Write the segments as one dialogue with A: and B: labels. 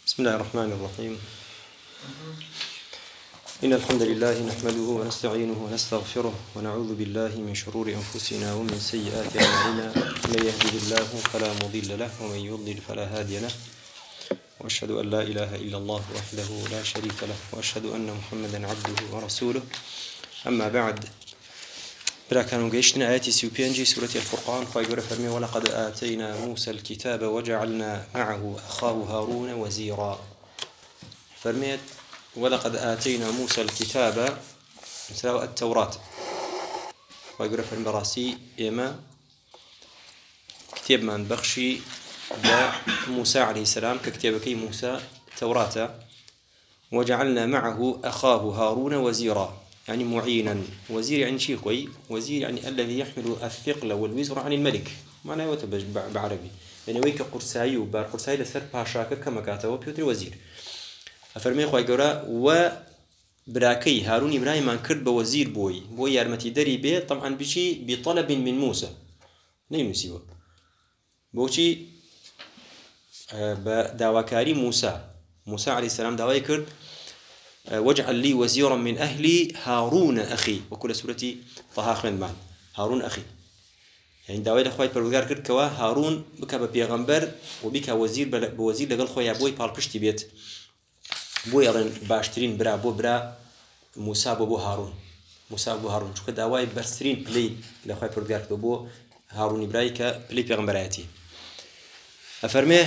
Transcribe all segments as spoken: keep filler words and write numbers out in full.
A: بسم الله الرحمن الرحيم. إن الحمد لله نحمده ونستعينه ونستغفره ونعوذ بالله من شرور أنفسنا ومن سيئات أعمالنا، من يهده الله فلا مضل له ومن يضلل فلا هادي له، وأشهد أن لا إله إلا الله وحده لا شريك له، وأشهد أن محمدا عبده ورسوله. أما بعد، برا كانوا قيشنا آياتي سيوبينجي سورة الفرقان فايقول فرمي: ولقد آتينا موسى الكتاب وجعلنا معه أخاه هارون وزيرا. فرميت ولقد آتينا موسى الكتاب مثل التوراة، فايقول فرمي براسي إما كتاب من بخشي موسى عليه السلام ككتابك موسى توراة، وجعلنا معه أخاه هارون وزيرا، يعني معينا. وزير يعني شيء قوي، وزير يعني الذي يحمل الثقل والوزر عن الملك، معناه يتبج بعربي يعني ويك قرصاي وبار قرصاي لسر باشاك كما كاتبه بيوتر وزير. أفرمي خوي جورا وبراكي هارون إبراهيم من كرب وزير بوي بوي يرمتي دري بيه، طبعا بشي بطلب من موسى نينسيوه بوشي بدعوكاري موسى موسى عليه السلام دعوة كرد: واجعل لي وزيرا من أهلي هارون أخي. وكل سورة طه خلنا معنا هارون أخي، يعني دعوة لخوي بروجار كرد كوا هارون بك ببيغمبر وبك وزير بوزير لقال خوي أبوي بالبشتي بيت بوي أرن باشترين برا بو برا موسى بو هارون موسى بو هارون شو كده دعوة برسترين بلي لخوي بروجار كرد بو هارون إبراهيم بلي بيغمبراتي. أفرميه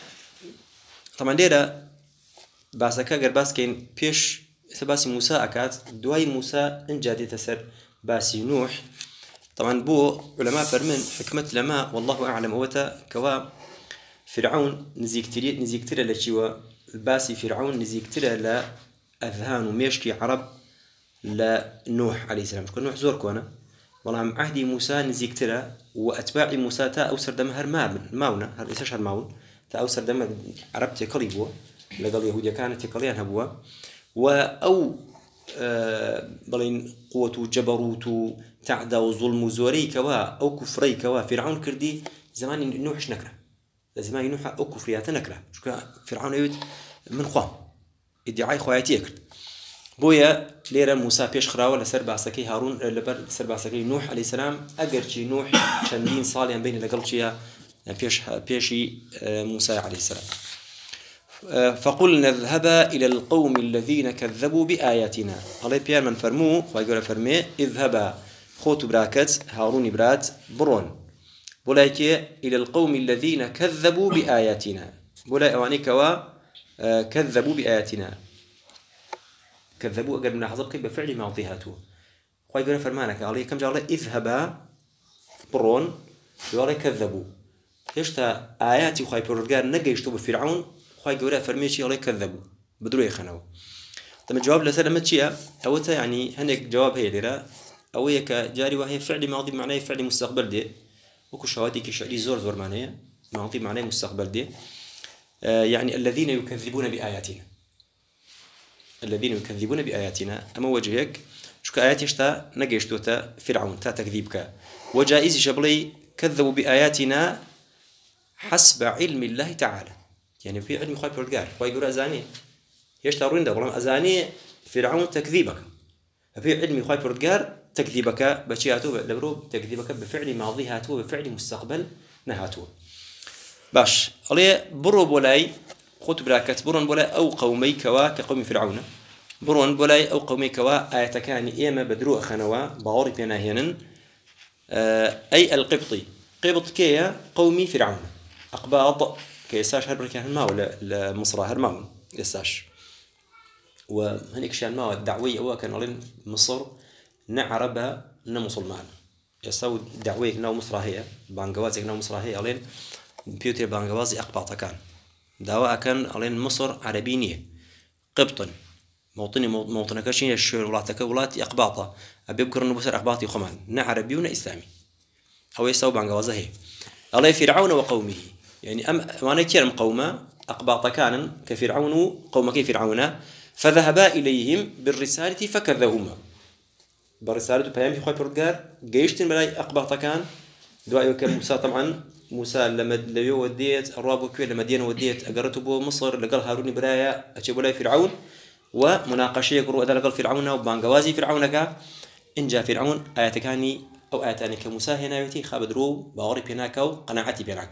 A: طبعا ديرا باسكا غير باسكين بيش سباسي موسى أكاد دواي موسى إن جادي تسر باسي نوح. طبعا بو علماء فرمن حكمة لما والله أعلم وتا كوا فرعون نزيكتري نزيكتري لشيوا الباسي فرعون نزيكتري لا أذهان وميشكي عرب لا نوح عليه السلام. كل نوح زور كونه والله عهدي موسى نزيكتري وأتباع موسى تا أوسر دم هر ماونا هر إيش هالماون تا أوسر دم عرب تقريبوا لقال يهوديا كانت تقليان هبوا وأو أه بلين قوة جبروت تعدى وظلم زوري كوا أو كفري كوا فرعون كردي زمان نوحش نكره زمان نوح أو كفريات نكره شو فرعون يود من خوام ادعاء خواتي كرد بويا ليرة موسى بيش خراوة لسربع سكي هارون لبر سربع سكي نوح عليه السلام أجرشي نوح شندين صالح بين لقلشيا بيش بيشي موسى عليه السلام. فقلنا اذهبا إلى القوم الذين كذبوا بآياتنا. الله بيان من فرموه ويقول فرمي اذهبا خوت براكت هارون برات برون بولايكي إلى القوم الذين كذبوا بآياتنا بولاي أواني كوا كذبوا بآياتنا كذبوا أقل من حظبك بفعل ماضيهاته. ويقول فرمانك عليه كم جاء الله اذهبا برون يقول كذبوا يشتا آياتي وخاي برودقار نقيشتوا بفرعون خواهي قوله فرميشي الله كذبوا بدروا يخنوا. طب الجواب لسلامة شيء أوتا يعني هناك جواب هي لرا أو هي كجاري وهي فعل ماضي معناه فعل مستقبل ده وكل شهادي كشعري زور زور معناه ماضي معناه مستقبل ده. آه يعني الذين يكذبون بآياتنا الذين يكذبون بآياتنا أما وجهك شو كآيات يشتا نجيشتوتا فرعون تا تكذيبك وجائز شبلي كذبوا بآياتنا حسب علم الله تعالى، يعني في علم خايف الرجال ويقول أزاني يشترون ده والله أزاني فرعون تكذيبك في علم خايف الرجال تكذيبك بشياته لبرو تكذيبك بفعل ماضي هاتو بفعل مستقبل نهاتو باش عليه برو بولاي خط براكت برون بولاي أو قومي كوا كقوم فرعون برون بولاي أو قومي كوا آياتكان إيما بدرو خنوا باوري بيناهينن أي القبطي قبط كيا قومي فرعون أقباط كيساش هربرك هالماو لمصر هالماو يساش وهنيك شان ماو الدعوية هو كان لين مصر نعربها نمسلمان يساو دعوية ناو مصر هي بانجوازك ناو مصر هي لين بيوتر بانجوازي أقباط كان دعوة كان لين مصر عربينية قبطا موطني موطن كاشين الشهر ولاتك ولات أقباطة أبي بكر إنه بصير أقباطي خمان نعربي ونإسلامي أو يساو بانجوازه هي الله فرعون وقومه يعني أم وانا كيرم قوما أقباط كان كفرعون قوم كيف فرعون فذهبا إليهم بالرسالة فكذبوهما بالرسالة بيان في خوي بردقار جيشتن بلاي أقباط كان دعاء موسى طبعا موسى لما لو وديت الرابو كوي لما دينا وديت أقرته بو مصر لقال هارون برايا أجيب ولا فرعون ومناقشة يقروا هذا لقال فرعون وبانجوازي فرعون كا إن جاء فرعون آياتكاني أو آياتاني كموسى هنا يتي خابدرو باوري بيناكو قناعتي بيناك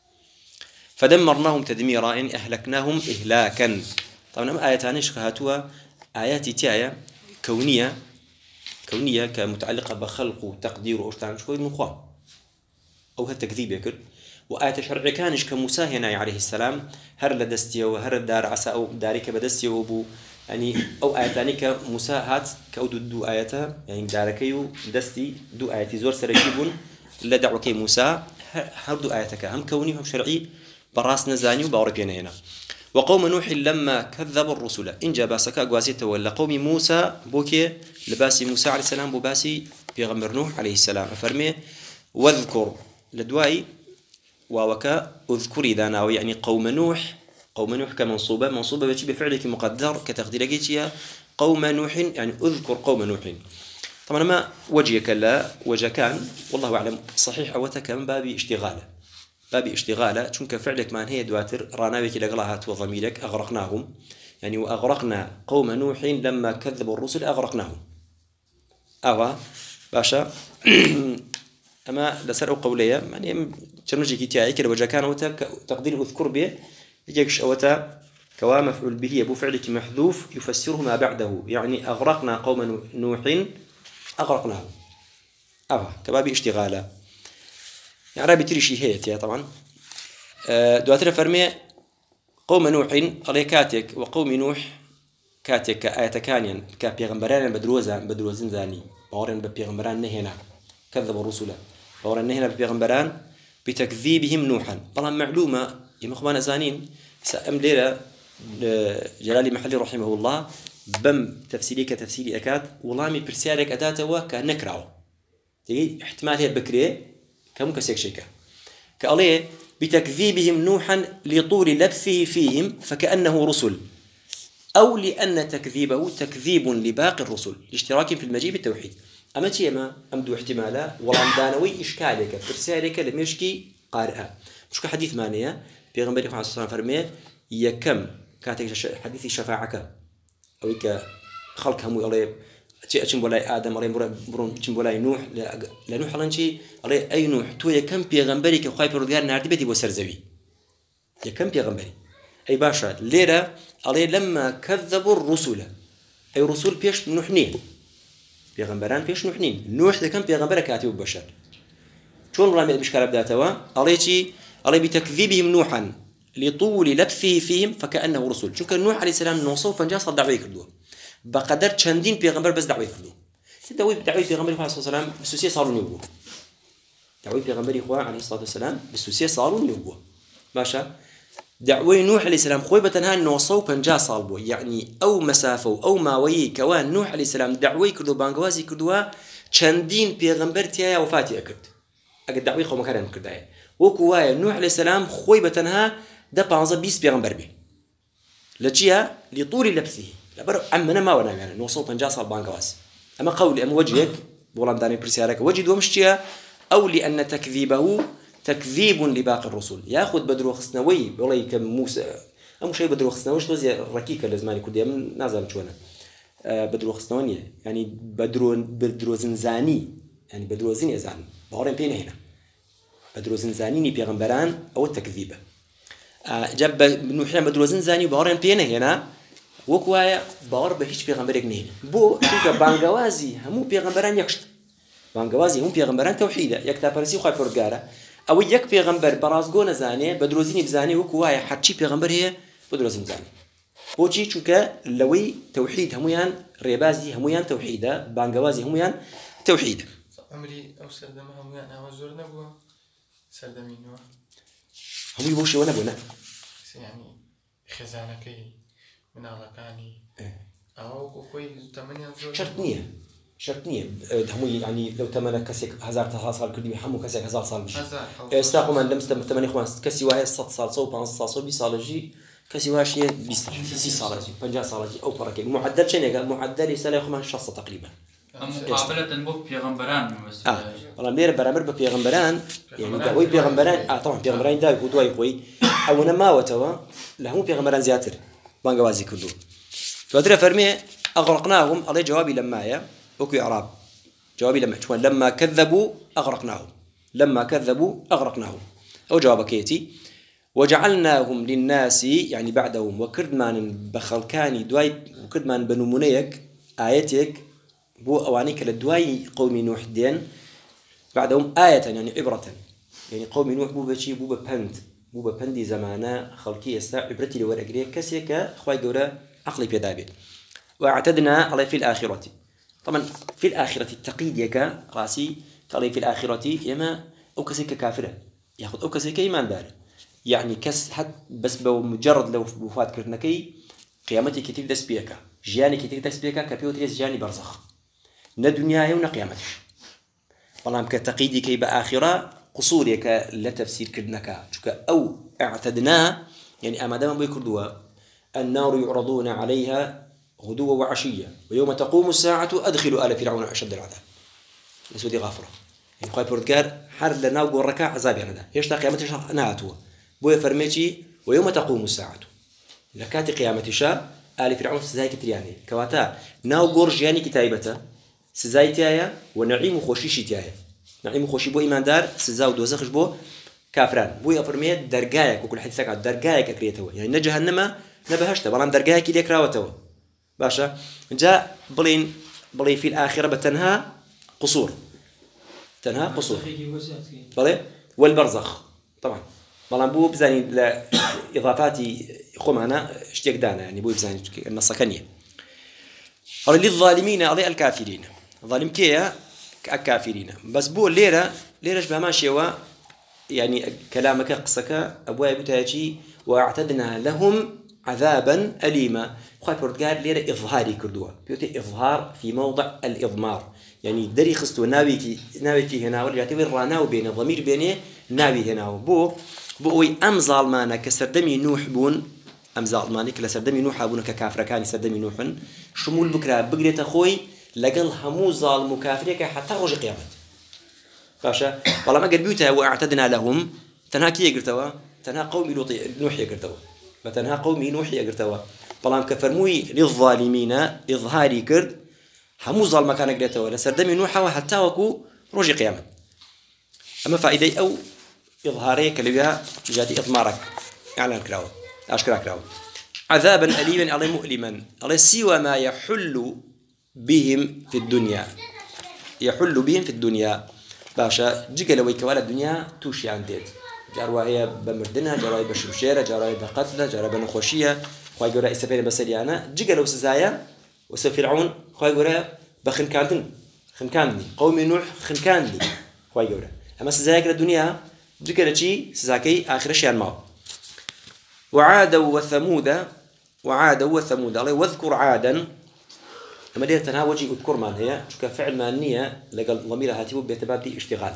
A: فدمرناهم تدميرا إن أهلكناهم إهلاكا. طبعا أما آياتاني شكهاتها آيات تاية كونية كونية كمتعلقة بخلق وتقدير وأشتعن شوي مخوان أو هالتكذيب يكر. وآيات شرع كانش كموسى هنا عليه السلام هر لدستي وهر دار عسى أو دارك بدستي وبو يعني أو آياتاني كموسى هات كأودو دو آياتها يعني داركيو دستي دو آياتي زور سرجيبون لدعوة كي موسى هر دو آياتك هم كوني هم شرعي براس نزاني وباوربينا هنا. وقوم نوح لما كذب الرسل إن جاباسك أقوازيته ولا قوم موسى بوكي لباسي موسى عليه السلام بباسي بيغمر نوح عليه السلام فرمي واذكر لدواي ووكا اذكري ذانا يعني قوم نوح قوم نوح كمنصوبة منصوبة بتشي بفعلك مقدر كتقدير جيتيا قوم نوح يعني اذكر قوم نوح. طبعا ما وجهك لا وجه كان والله أعلم صحيح أو تكمن بابي اشتغاله بابي اشتغاله چونك فعلك ما هي دواتر راناويك لقلاهات وضميرك أغرقناهم يعني وأغرقنا قوم نوح لما كذبوا الرسل أغرقناهم أوا باشا أما لسرعوا قولية يعني شرنجي كتاعي كده وجه كان أوتا تقدير أذكر به يجيكش أوتا كوا مفعول به أبو فعلك محذوف يفسره ما بعده يعني أغرقنا قوم نوح أغرقناهم أوا كبابي اشتغاله يعني رابي تري شيء هيت يا طبعا دواتنا فرمي قوم نوح عليه كاتك وقوم نوح كاتك كآية كانيا كبيغمبران بدروزا بدروزين زاني باورن ببيغمبران نهنا كذب الرسل باورن نهنا ببيغمبران بتكذيبهم نوحا. طبعا معلومة يمخبان زانين سأم ليلة جلالي محلي رحمه الله بم تفسيري كتفسيري أكاد والله برسالك أداته كنكراو تيجي احتمال هي بكري كم كسيك شيكا كأليه بتكذيبهم نوحا لطول لبثه فيهم فكأنه رسل أو لأن تكذيبه تكذيب لباقي الرسل لاشتراكهم في المجيء بالتوحيد. أما تيما أمدو احتمالا ولمدانوي إشكالك فرسالك لم يشكي قارئها مش كحديث مانية بيغنبري صلى الله عليه وسلم فرمي يكم كاتك حديث شفاعك أو كخلق همو أليه أتشم ولاي آدم عليه برون أتشم ولاي نوح لنوح لنشي عليه أي نوح تو يكم بيغنبري كخاي بردقار ناردي بدي بوسرزوي يكم بيغنبري أي باشا ليرة عليه لما كذبوا الرسل أي رسول بيش نوحنين بيغنبران بيش نوحنين نوح يكم بيغنبرك كاتب بشر شون رامي بشكال بداتوا عليه شي عليه بتكذيبهم نوحا لطول لبثه فيهم فكأنه رسول شو كان نوح عليه السلام نوصف فنجاس الدعوة كردوه بقدر چندین پیغمبر بس دعوی کردو. دعوی دعوی پیغمبری خدا صلی الله علیه و سلم بسوسی سالون یبو. دعوی پیغمبری خدا علیه الصلاة والسلام بسوسی سالون یبو. باشا دعوی نوح علیه السلام خوی بتنها نوصو پنجاه سال بو يعني أو مسافة أو ماوي كوان نوح عليه السلام دعوی کردو بانگوازی کردوه چندین پیغمبر تیا وفاتی اکرد. اگر دعوی خو مکرم کردای. وکوای نوح علیه السلام خوی بتنها ده پانزده بیست پیغمبر بی. لچیا لطول لبثه. لبر عمنا ما ونا يعني نوصل بنجاس البانكواس أما قولي أم وجهك بولام داني برسالك وجد ومشتيا أو لأن تكذيبه تكذيب لباقي الرسل يأخذ بدر خصنوي والله كم موسى أم شيء بدر خصنوي شو زي ركيكة لازماني كودي من نازل شونا أه بدر خصنوي يعني بدر بدر زنزاني يعني بدر زين يزعل بهارين بين هنا بدر زنزاني بيغمبران أو التكذيبه أه جاب نوحنا بدر زنزاني بهارين بين هنا وكوايا باور به هیچ پیغمبرێک نین بو چونکە بانگوازی هەموو پیغمبران یەکشت بانگوازی هەموو پیغمبران تەوحیدە یەکتاپەرستی خوای پەروەردگارە ئەوەی یەک پیغمبر بەڕازگۆ نەزانێ بە درۆزینی بزانێ وکوایە هەرچی پیغمبر هەیە بە درۆزین بزانێ بۆچی چونکە لەوەی تەوحید هەمویان ڕێبازی هەمویان تەوحیدە بانگوازی هەمویان تەوحیدە
B: ئەمری ئەو سەردەمە هەمویان ئەوە زۆر نەبووە سەردەمینەوە
A: هەمووی بۆ شێوە نەبوو نە
B: یعنی خێزانەکەی مناڵەکانی ئەو خۆی تەمەنیان زۆر
A: شەرت نییە شەرت نییە هەمووی ینی لەو تەمەنە کەسێک هەزار تا ساڵ کردووی هەموو کەسێک هەزار ساڵ بژی ئێستا خۆمان لەم تەمەنی خۆمان کەسی وایە سەد ساڵ سەد و پانزە ساڵ سەد و بیست ساڵەژی کەسی واش نییە بیست سی ساڵەژی پەنجاه ساڵەژی ئەو پەڕەکەی معدل چەندێکە معدلی ئێستا لای خۆمان شەصت تقریبا
C: مقابلة بو بيغمبران بس
A: اه والله ليرة برامر ببيغمبران يعني دعوي بيغمبران اه طبعا بيغمبران داوي ودواي خوي او انا ما وتوا لهم بيغمبران زياتر بانغوازي كله فدرا فرمي اغرقناهم الله جوابي لما يا اوكي اعراب جوابي لما شوان لما كذبوا اغرقناهم لما كذبوا اغرقناهم او جوابك يتي وجعلناهم للناس يعني بعدهم وكردمان بخلكاني دواي وكردمان بنو منيك آياتك بو أوانيك للدواي قوم نوح دين بعدهم آية يعني عبرة يعني قوم نوح بو بشي بو ببند بو ببندي زمانا خلقي يستا عبرتي لورقريه كسيك أخوي قولا عقلي بيدابي واعتدنا عليه في الآخرة طبعا في الآخرة التقييد يكا راسي قال في الآخرة يما أو كسيك كافرة ياخذ أو كسيك إيمان دار يعني كس حد بس بمجرد لو وفات كرتنكي قيامتي كتير دس بيكا جياني كتير دس بيكا كبيوتريس جياني برزخ نا دنيا يونا قيامتش والله كتقيدي كي بآخرة قصوري كلا تفسير كرتنكا شكا أو اعتدنا يعني أما دام بيكردوا النار يعرضون عليها غدوة وعشية ويوم تقوم الساعة أدخلوا آل فرعون أشد العذاب لسودي غافرة يعني خايف بردكار حر لنا وقول ركع عذاب يعني ده يشتا قيامتش نهاتوا بوي فرميتي ويوم تقوم الساعة لكات قيامة شاء آل فرعون سزاي كترياني كواتا ناو قرج يعني كتايبته سزاي تايا ونعيم خوشيشي تايا نعيم خوشي بو إيمان دار سزاو دوزخش بو كافران بو يفرميت درجايك وكل حد سكع درجايك أكريتوا يعني نجهنم نبهشته بلان درجايك اللي كراوتوا باشا جاء بلين بلين في الآخرة بتنهى قصور تنهى قصور بلي والبرزخ طبعا بلان بو بزاني لإضافاتي خمانا اشتيك دانا يعني بو بزاني النص كنية قال للظالمين على الكافرين ظالم كيا كافرين بس بو ليرة ليرة شبه ماشي و يعني كلامك قصك أبوي بتاجي واعتدنا لهم عذابا أليما خايف بردقار ليرة إظهاري كردوا بيوتي إظهار في موضع الإضمار يعني دري خستو ناويكي ناويكي هنا ورجعتي بالراناو بين الضمير بينه ناوي هنا بو بوي أم ظالمانا كسردمي نوح بون أم ظالماني كلا سردمي نوح بون ككافر كان سردمي نوح شمول بكرة بقريت أخوي لقل همو ظالم كافريك حتى رجع قيامت باشا والله ما قد بيوتها واعتدنا لهم تنها كي يقرتوا تنها قومي لوط نوح يقرتوا بتنها قومي نوح يقرتوا والله كفرموي للظالمين إظهاري كرد همو ظالم كان يقرتوا لسردمي نوح حتى وكو رجع قيامت أما فائدة أو إظهاري كلبها جاتي إضمارك إعلان كراو أشكرا كراو عذابا أليما على مؤلما على سوى ما يحل بهم في الدنيا يحل بهم في الدنيا باشا جيك لو يكوال الدنيا توشي عندك جاروا هي بمردنها جاروا بشمشيرة جاروا بقتلة جاروا بنخوشية خواهي قراء استفيد بسري أنا جيك لو سزايا وسوف فرعون خواهي قراء بخنكاندن خنكاندني قومي نوح خنكاندني خواهي قراء أما سزايا كلا الدنيا جيك لشي سزاكي آخر شيء معه وعاد وثمود وعاد وثمود الله واذكر عادا أما ليه تنها وجه أذكر ما هي شو كفعل مانية لقى ضميرها هاتيبو بيتباب دي اشتغال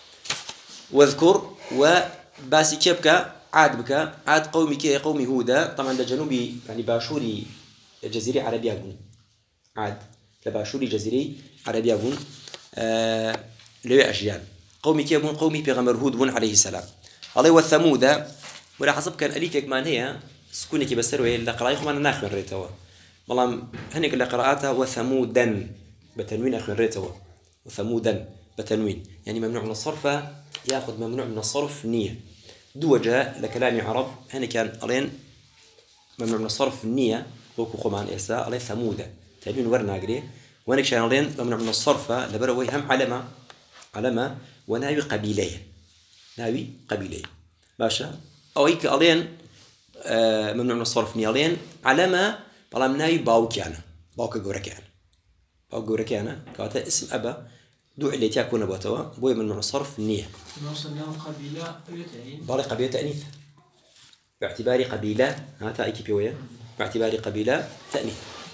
A: واذكر وباسي كيبك عاد بك عاد قومي كي قومي هودا طبعا ده جنوبي يعني باشوري جزيري عربي أقول عاد لباشوري جزيري عربي أقول آه ليه أجيال قومي كي أبون قومي بيغمر هود بون عليه السلام الله والثمود ولا حسب كان أليفك ما هي سكونك بسروي اللي قرأيه ما ناخذ ريتوا والله هنيك اللي قرأتها وثمودا بتنوين أخذ ريتوا وثمودا بتنوين يعني ممنوع من الصرف يأخذ ممنوع من الصرف نية دوجة لكلام عرب هنا كان ألين ممنوع من الصرف نية وكو خمان إسا ألين ثمودة تنوين ورنا قري وهنا كان ألين ممنوع من الصرف لبروي هم علامة علامة وناوي قبيلية ناوي قبيلية باشا أو هيك ألين آه ممنوع من الصرف نية ألين علامة طالما ناوي باوكيانا باوك جوركيانا باوك جوركيانا كاتا اسم أبا دو اللي تكون بوتوا بوي من الصرف النية.
C: نوصل لهم قبيلة يتأنيث.
A: بالي قبيلة تأنيث. باعتبار قبيلة هذا أيكي بيويا باعتبار قبيلة تأنيث.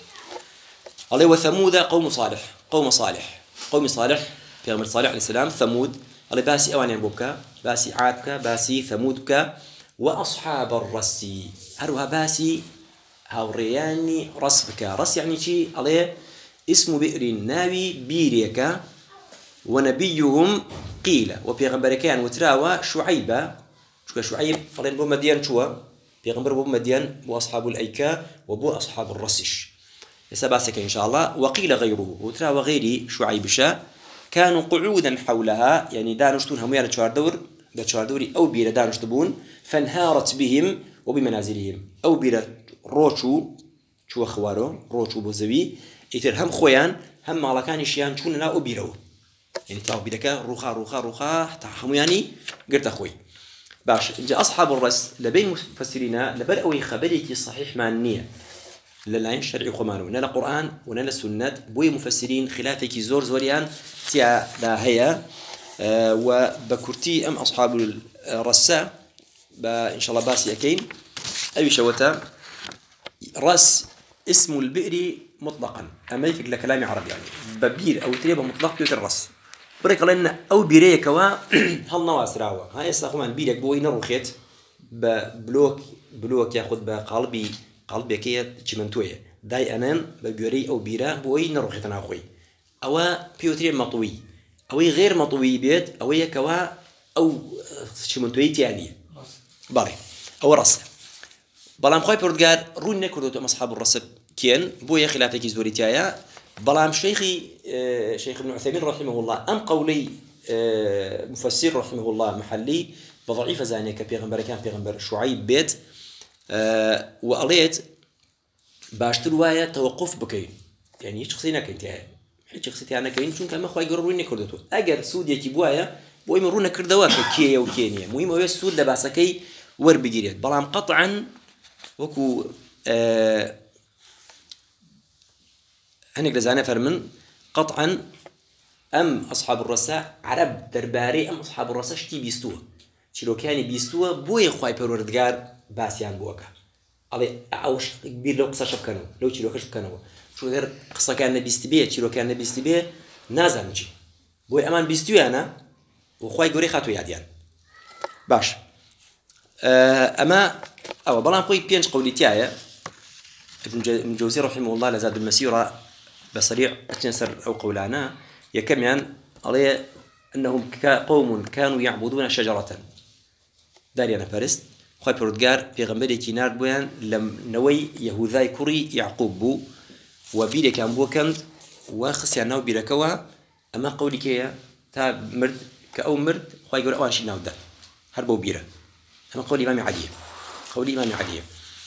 A: الله وثمود قوم صالح قوم صالح قوم صالح في أمر صالح عليه السلام ثمود الله باسي أوان ينبوك باسي عادك باسي ثمودك وأصحاب الرس هروها باسي هاورياني رسبك رس يعني شيء عليه اسم بئر ناوي بيريكا ونبيهم قيل وبيغمبر كان وتراوى شعيبة شو شعيب فلان بو مديان شو بيغمبر بو مديان بو أصحاب الأيكة وبو أصحاب الرسش يسباسك إن شاء الله. وقيل غيره وتراوى غيري شعيب شا كانوا قعودا حولها يعني دانشتون هم يعني شوار دور بشوار دوري أو بيرة دانشتبون فانهارت بهم وبمنازلهم أو بيرة روشو شو خوارو روشو بوزوي يترهم خويان هم على كان يشيان شون لا أبيرو يعني تلاو بيدك روخا روخا روخا تحمو يعني قرت أخوي باش جاء أصحاب الرس لبين مفسرين لبر أوي خبرك صحيح مع النية لا الشرع قمانو نلا قرآن ونلا السنة بوي مفسرين خلافك زور زوريان تيا لا هي أه وبكرتي أم أصحاب الرساء إن شاء الله باسي أكين أي شوتا رأس اسم البئر مطلقا أما يفك لكلام عربي يعني ببير أو تريبه مطلق بيوت الرأس بريق لنا أو بيريك وا هل نواس راوا هاي استخدمان بيرك بوي نروخيت ببلوك بلوك ياخذ بقلبي قلبي كي تشمنتويه داي أنان ببيري أو بيرا بوي نروخيت أنا أخوي أو بيوتري مطوي أو غير مطوي بيت أو يكوا أو تشمنتويه يعني باري أو رأس بلام خوي بردقار رون نكردو أصحاب الرسب كين بويا خلافك زوريتايا بلام شيخي آه شيخ ابن عثيمين رحمه الله أم قولي آه مفسر رحمه الله محلي بضعيف زانية كبيغمبر كان بيغمبر شعيب بيت آه وقاليت باشتر وايا توقف بكين يعني شخصينا كنت يعني حيث شخصيتي أنا كين شون كان ما خوي يقررون نكردو أجر سود يجي بوايا بوي مرونا كردواك كيا وكينيا مهم هو السود لباسكي ور بجريت بلام قطعا وكو آه هنيك لزانا فرمن قطعا أم أصحاب الرساء عرب درباري أم أصحاب الرساء شتي بيستوه شلو كان بيستوه بوي خواي بروردگار باسيان بوكا علي أوش كبير لو قصة شبكانو لو شلو خش بكانو شو غير قصة كان بيستبيه شلو كان بيستبيه نازل نجي بوي أمان بيستوه أنا وخواي قوري خاتو ياديان باش أه أما أو بلان خوي بينج قولي تاعي ابن الجوزي رحمه الله لزاد المسيرة بصريع أتنسر أو قولانا يكمن عليه أنهم قوم كانوا يعبدون شجرة داري أنا فارست خوي بردقار في غمبري كينار بوين لم نوي يهوذاي كوري يعقوب بو وبيلي كان بوكند وخسياناو بيلكوا أما قولي كيا تا مرد كأو مرد خوي يقول أوان شي ناودا هربو بيرة أما قولي إمامي عدية قولي إمامي عدية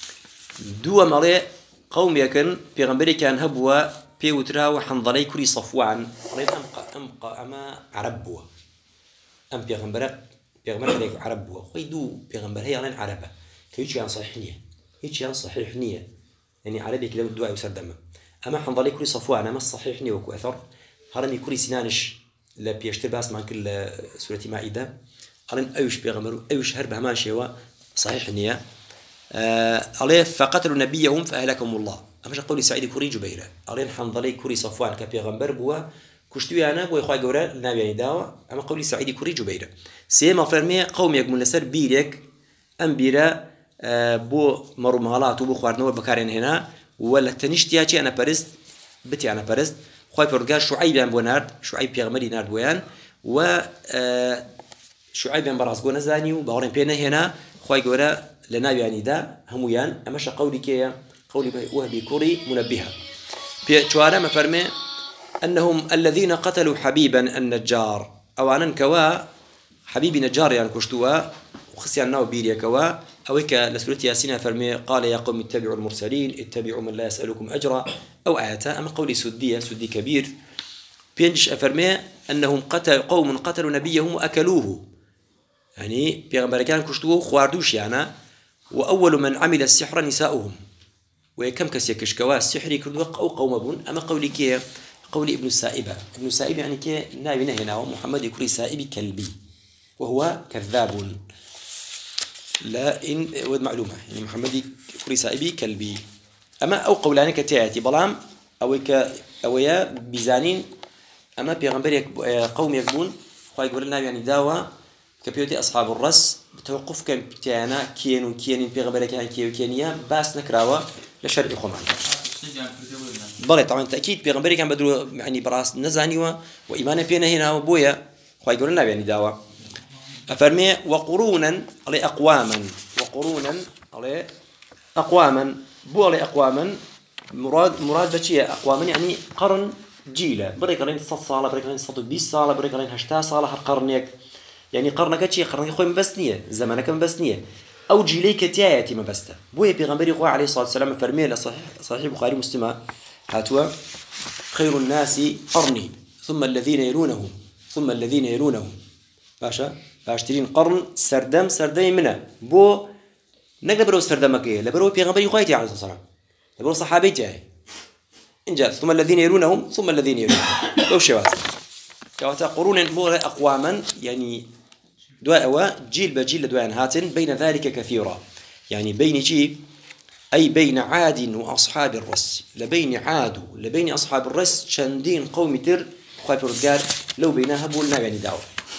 A: دو مالي قوم يكن في غمبري كان هبوا بيوترا وحنظلي كوري صفوان قليل أمقى أمقى أما عربوا أم بيغمبر بيغمبر عليك عربوا خوي دو بيغمبر هي على عربة كيجي عن صحيح نية كيجي عن صحيح نية يعني عربي كلام الدعاء وسردمه أما حنظلي كوري صفوان أما الصحيح نية وكو أثر هرمي كوري سنانش لا بيشتر باس مع كل سورة مائدة هرم أيش بيغمبر أيش هرب همان شيء صحيح نية آه عليه فقتلوا نبيهم فأهلكهم الله أمش قولي سعيد كوري جبيرة عليه حنظلي كوري صفوان كبيغمبر بوا كشتوي أنا بوا إخوة جورا النبي يعني داوا أما قولي سعيد كوري جبيرة سيما فرمي قوم يجمون لسر بيرك أم بيرا آه بو مرو مهالات وبو خوارنوا بكارين هنا ولا تنشتياتي أنا برست بتي أنا برست خوي فرقار شعيب بن بونارد شعيب بيغمري نارد بويان و آه شعيب بن براس جونا زانيو بقولين بينا هنا خوي جورا لنبي يعني دا هميان أمش قولي كيا قولي وهبي كوري منبهة في شوارع ما فرمي أنهم الذين قتلوا حبيبا النجار أو عن كوا حبيبي نجار يعني كشتوا وخسيان ناو بيريا كوا أو هيك لسورة ياسين فرمي قال يا قوم اتبعوا المرسلين اتبعوا من لا يسألكم أجرا أو آياتا أما قولي سدية سدي كبير بينجش أفرمي أنهم قتل قوم قتلوا نبيهم وأكلوه يعني بيغمبر كان كشتوا خواردوش يعني وأول من عمل السحر نساؤهم وكم كسيكش كوا السحر كردوا أو قوم بون أما قولي كي قولي ابن السائبة ابن السائبة يعني كي ناوي هنا ومحمد يكري سائبي كلبي وهو كذاب لا إن ود معلومة يعني محمد يكري سائبي كلبي أما أو قولان كتياتي بلام أو ك أو يا بيزانين أما بيغمبر قوم يكبون خواي يقول لنا يعني داوا كبيوتي أصحاب الرس بتوقف كان بتاعنا كين وكين بيغمبر كان كي وكينيا باس نكراوا لشرع خمان بلى طبعا تأكيد بيغمبري كان بدرو يعني براس نزانيوا وإيمانا بينا هنا وبويا خواهي يقولون يعني دعوة أفرمي وقرونا على أقواما وقرونا على أقواما بو على أقواما مراد مراد بشيء أقواما يعني قرن جيلة بريك علين صد صالة بريك علين صد وبيس صالة بريك علين هشتا صالة هالقرنيك يعني قرنك شيء قرنك خوي مبسنية زمانك مبسنية أو جيليك تياتي مبسته بويا بيغمبري خواه عليه الصلاة والسلام فرمي لصحيح صحيح بخاري مسلمة هاتوا خير الناس قرني ثم الذين يلونهم ثم الذين يلونهم باشا باشترين قرن سردم سردمي منه بو نقبرو سردمك إيه لبرو بيغمبري خواتي عليه الصلاة والسلام لبرو صحابي جاي إنجاز ثم الذين يلونهم ثم الذين يلونهم لو شوات كواتا قرون بو أقواما يعني دواء جيل بجيل دواء هاتن بين ذلك كثيرا يعني بين جيل أي بين عاد وأصحاب الرس لبين عاد لبين أصحاب الرس شندين قوم تر خايف الرجال لو بينها بولنا يعني دعوة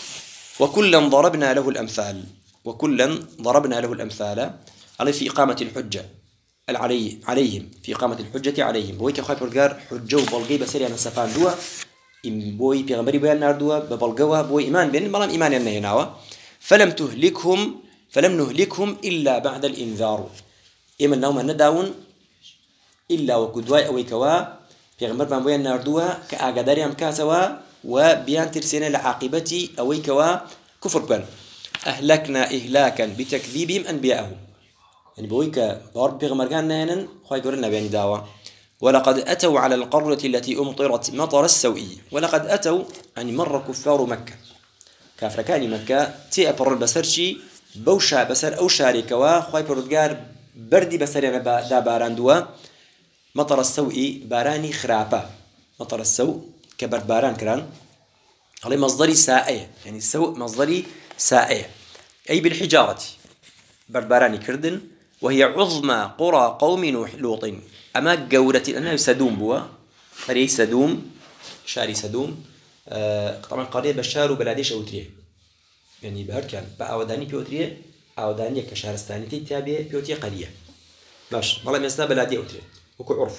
A: وكلا ضربنا له الأمثال وكلا ضربنا له الأمثال على في إقامة الحجة العلي عليهم في إقامة الحجة عليهم بويك خايف الرجال حجة وبلغي بسري أنا سفان دوا إم بوي بيغمري بيان نار دوا ببلغوا بوي إيمان بين ملام إيمان ينهيناوا فلم تهلكهم فلم نهلكهم إلا بعد الإنذار إما النوم نداون إلا وكدواي أو كوا بيغمر بان بيان ناردوا كأجداري أم كاتوا وبيان ترسينا لعاقبتي أو كوا كفر بن أهلكنا إهلاكا بتكذيبهم أنبياءهم يعني بويك بارب بيغمر كان نهنا خاي قرنا بيان داوا ولقد أتوا على القرية التي أمطرت مطر السوء ولقد أتوا يعني مر كفار مكة كافر كان مكة تي أبر البسرشي بوشا بسر أو شاركوا خاي بردقار بردي بسرينا دا باران دوا مطر السوء باراني خرابة مطر السوء كبرد باران كران على مصدري سائية يعني السوء مصدري سائية أي بالحجارة برد باراني كردن وهي عظمى قرى قوم نوح لوط أما جورة أنها سدوم بوا قرية سدوم شاري سدوم آه طبعا قرية بشار وبلاديش أوتريه يعني بهر كان بأوداني بيوتريه أوداني كشهرستاني تتابع بيوتي قرية باش والله مسنا بلادي أوتريه وكو عرف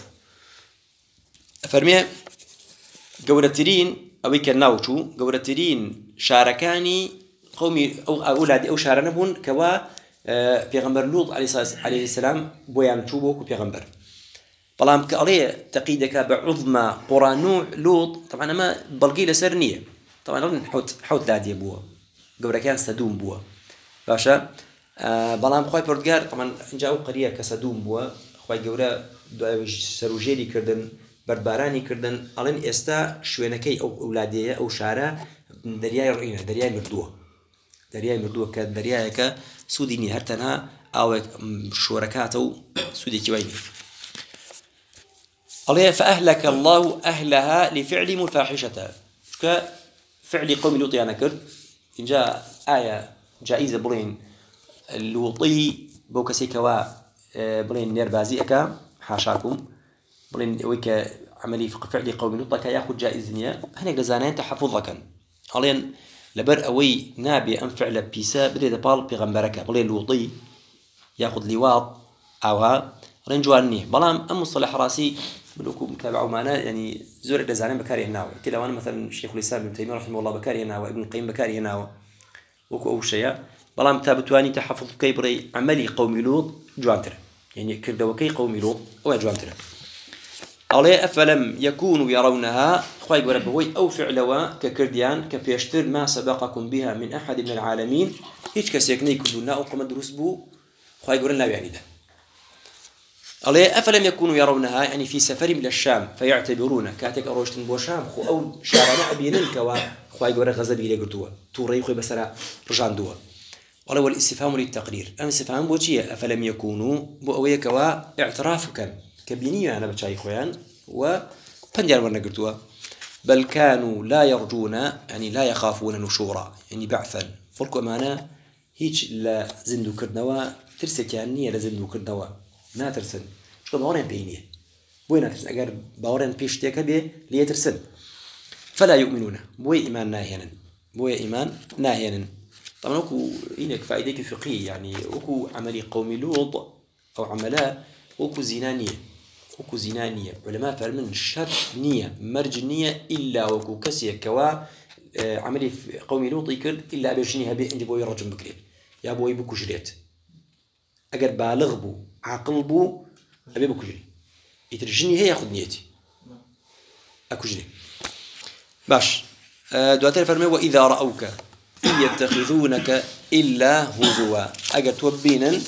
A: فرمي جورترين أو كناوشو جورترين شاركاني قومي أو أولاد أو شارنبون كوا بيغمبر لوط عليه السلام بويان شوبوك وبيغمبر طالما كأليه تقيدك بعظمى قرى نوح لوط طبعا ما بلقي لسرنية طبعا حوت حوت لادي بوا جورا كان سدوم بوا باشا بلام خوي بردقار طبعا جاءوا قرية كسدوم بوا خوي جورا سروجيلي كردن بردباراني كردن ألين إستا شوينكي أو أولادية أو شارع درياء رئينا درياء مردوه درياء مردوه كدرياء كا سوديني هرتنها أو شركاته سودي كويني الله فأهلك الله أهلها لفعل مفاحشة كفعل قوم لوط يعني كرد إن جاء آية جائزة بلين اللوطي بوكسي كوا بلين نيربازي أكا حاشاكم بلين ويك عملي فعل قوم لوط كياخذ جائزة هناك لزانين تحفظك علين لبر أوي نابي أم فعل بيسا بدي دبال بيغمبرك بلين لوطي ياخذ لواط أوها رنجواني بلام أم مصطلح راسي بلوكم متابعوا معنا يعني زور لزانين بكاري هناوي كلا وانا مثلا الشيخ الإسلام ابن تيمية رحمه الله بكاري هناوي ابن القيم بكاري هناوي وكو أو شيء بلام تابتواني تحفظ كيبري عملي قوم لوط جوانتر يعني كردوكي قوم لوط أو جوانتر عليه أفلم يكونوا يرونها خواي بربوي أو فعلوا ككرديان كبيشتر ما سبقكم بها من أحد من العالمين هيك كسيكني كلنا أو قم دروس بو خواي قرنا يعني ده عليه أفلم يكونوا يرونها يعني في سفر إلى الشام فيعتبرون كاتك أروشتن بو شام خو أو شارنا أبينن كوا خواي قرنا غزبي لقرتوا توري خوي بسرا رجان دوا ولا والاستفهام للتقرير أم استفهام بوجيه أفلم يكونوا بأوية كوا اعترافك كبينية أنا بتشاي خويان وبنجار ورنا قرتوا بل كانوا لا يرجون يعني لا يخافون نشورا يعني بعثا فلكو معنا هيج لا زندو كردنوا ترسك يعني لا زندو كردنوا ما ترسن شو باورن بينيه بوين ترسن أجر باورن بيشتيك به ليترسن فلا يؤمنون بوي إيمان ناهينا بوي إيمان ناهينا طبعا وكو إنك فائدة فقهية يعني وكو عملي قوم لوط أو عملاء وكو زينانية وكو زنا نية علماء فرمن شرط نية مرج نية إلا وكو كسي كوا عملي في قومي لوط يكرد إلا أبيشني هبي عندي بوي رجم بكري يا بوي بكجريت أجر بالغ بو عقل بو أبي بكجري يترجني هي ياخذ نيتي أكجري باش دواتر فرمي وإذا رأوك يتخذونك إلا هزوا أجر توبينا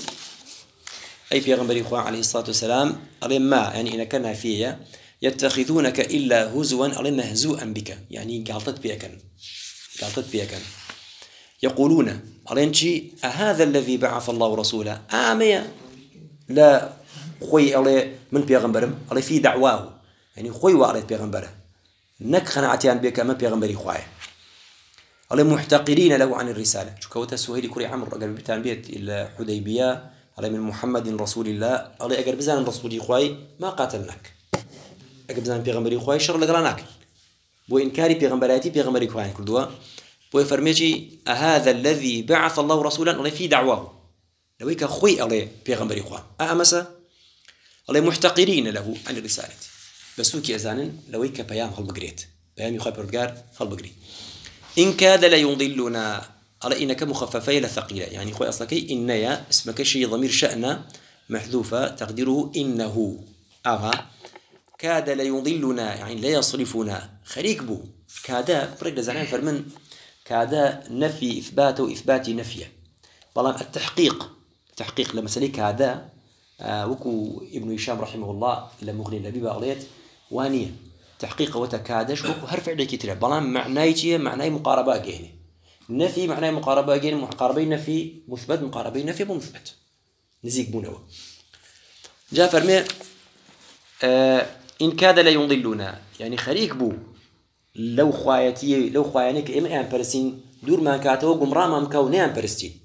A: أي في غنبري إخوان عليه الصلاة والسلام على ما يعني إن كان فيها يتخذونك إلا هزوا على مهزوءا بك يعني قالت بيكن قالت بيكن يقولون على أهذا الذي بعث الله رسوله آمية لا خوي على من بيغمبرم على في دعواه يعني خوي وعلى بيغمبره نك خنعتيان بك ما بيغمبري خواه على محتقرين له عن الرسالة شو كوتا سهيل كوري عمر قال بيتان بيت إلى حديبية على من محمد رسول الله على أجر بزان رسولي خوي ما قاتلناك أجر بزان بيغمبري خوي شر لقراناك بو إنكاري بيغمبراتي بيغمبري خوي كل دوا بو فرميجي أهذا الذي بعث الله رسولا على في دعواه لويك خوي على بيغمبري خوي أأمسا على محتقرين له عن الرسالة بس وكي أزانن لويك بيام خل بقريت بيام يخاف بردقار خل بقري إن كاد لا يضلنا على إنك مخففة لثقيلة يعني خوي أصلك إن يا اسمك شيء ضمير شأن محذوفة تقديره إنه أها كاد لا يضلنا يعني لا يصرفنا خريك بو كاد برد زمان فرمن كاد نفي إثبات وإثبات نفيه طالما التحقيق تحقيق لما سلك هذا آه وكو ابن هشام رحمه الله لما غني النبي بأغليت وانية تحقيق وتكادش وكو هرفع لك ترى بلان معناي معناي مقاربة جهني نفي معناه مقاربة جين مقاربة نفي مثبت مقاربة نفي مثبت نزيك بونوا جاء فرمي آه إن كاد لا يضلنا يعني خريك بو لو خوايتي لو خوايانك إما أن برسين دور ما كاتو قمرا ما مكوني أن برستين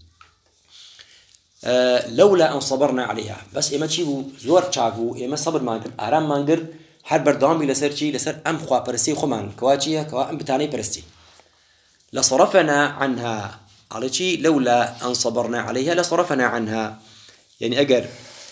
A: آه لولا أن صبرنا عليها بس إما تشيبو زور تشاكو إما صبر مانكر آرام مانكر هر بردام لسر شي لسر أم خوا برسي خمان كواتشيها كوا أم بتاني برستين لصرفنا عنها على شيء لولا أن صبرنا عليها لصرفنا عنها يعني أجر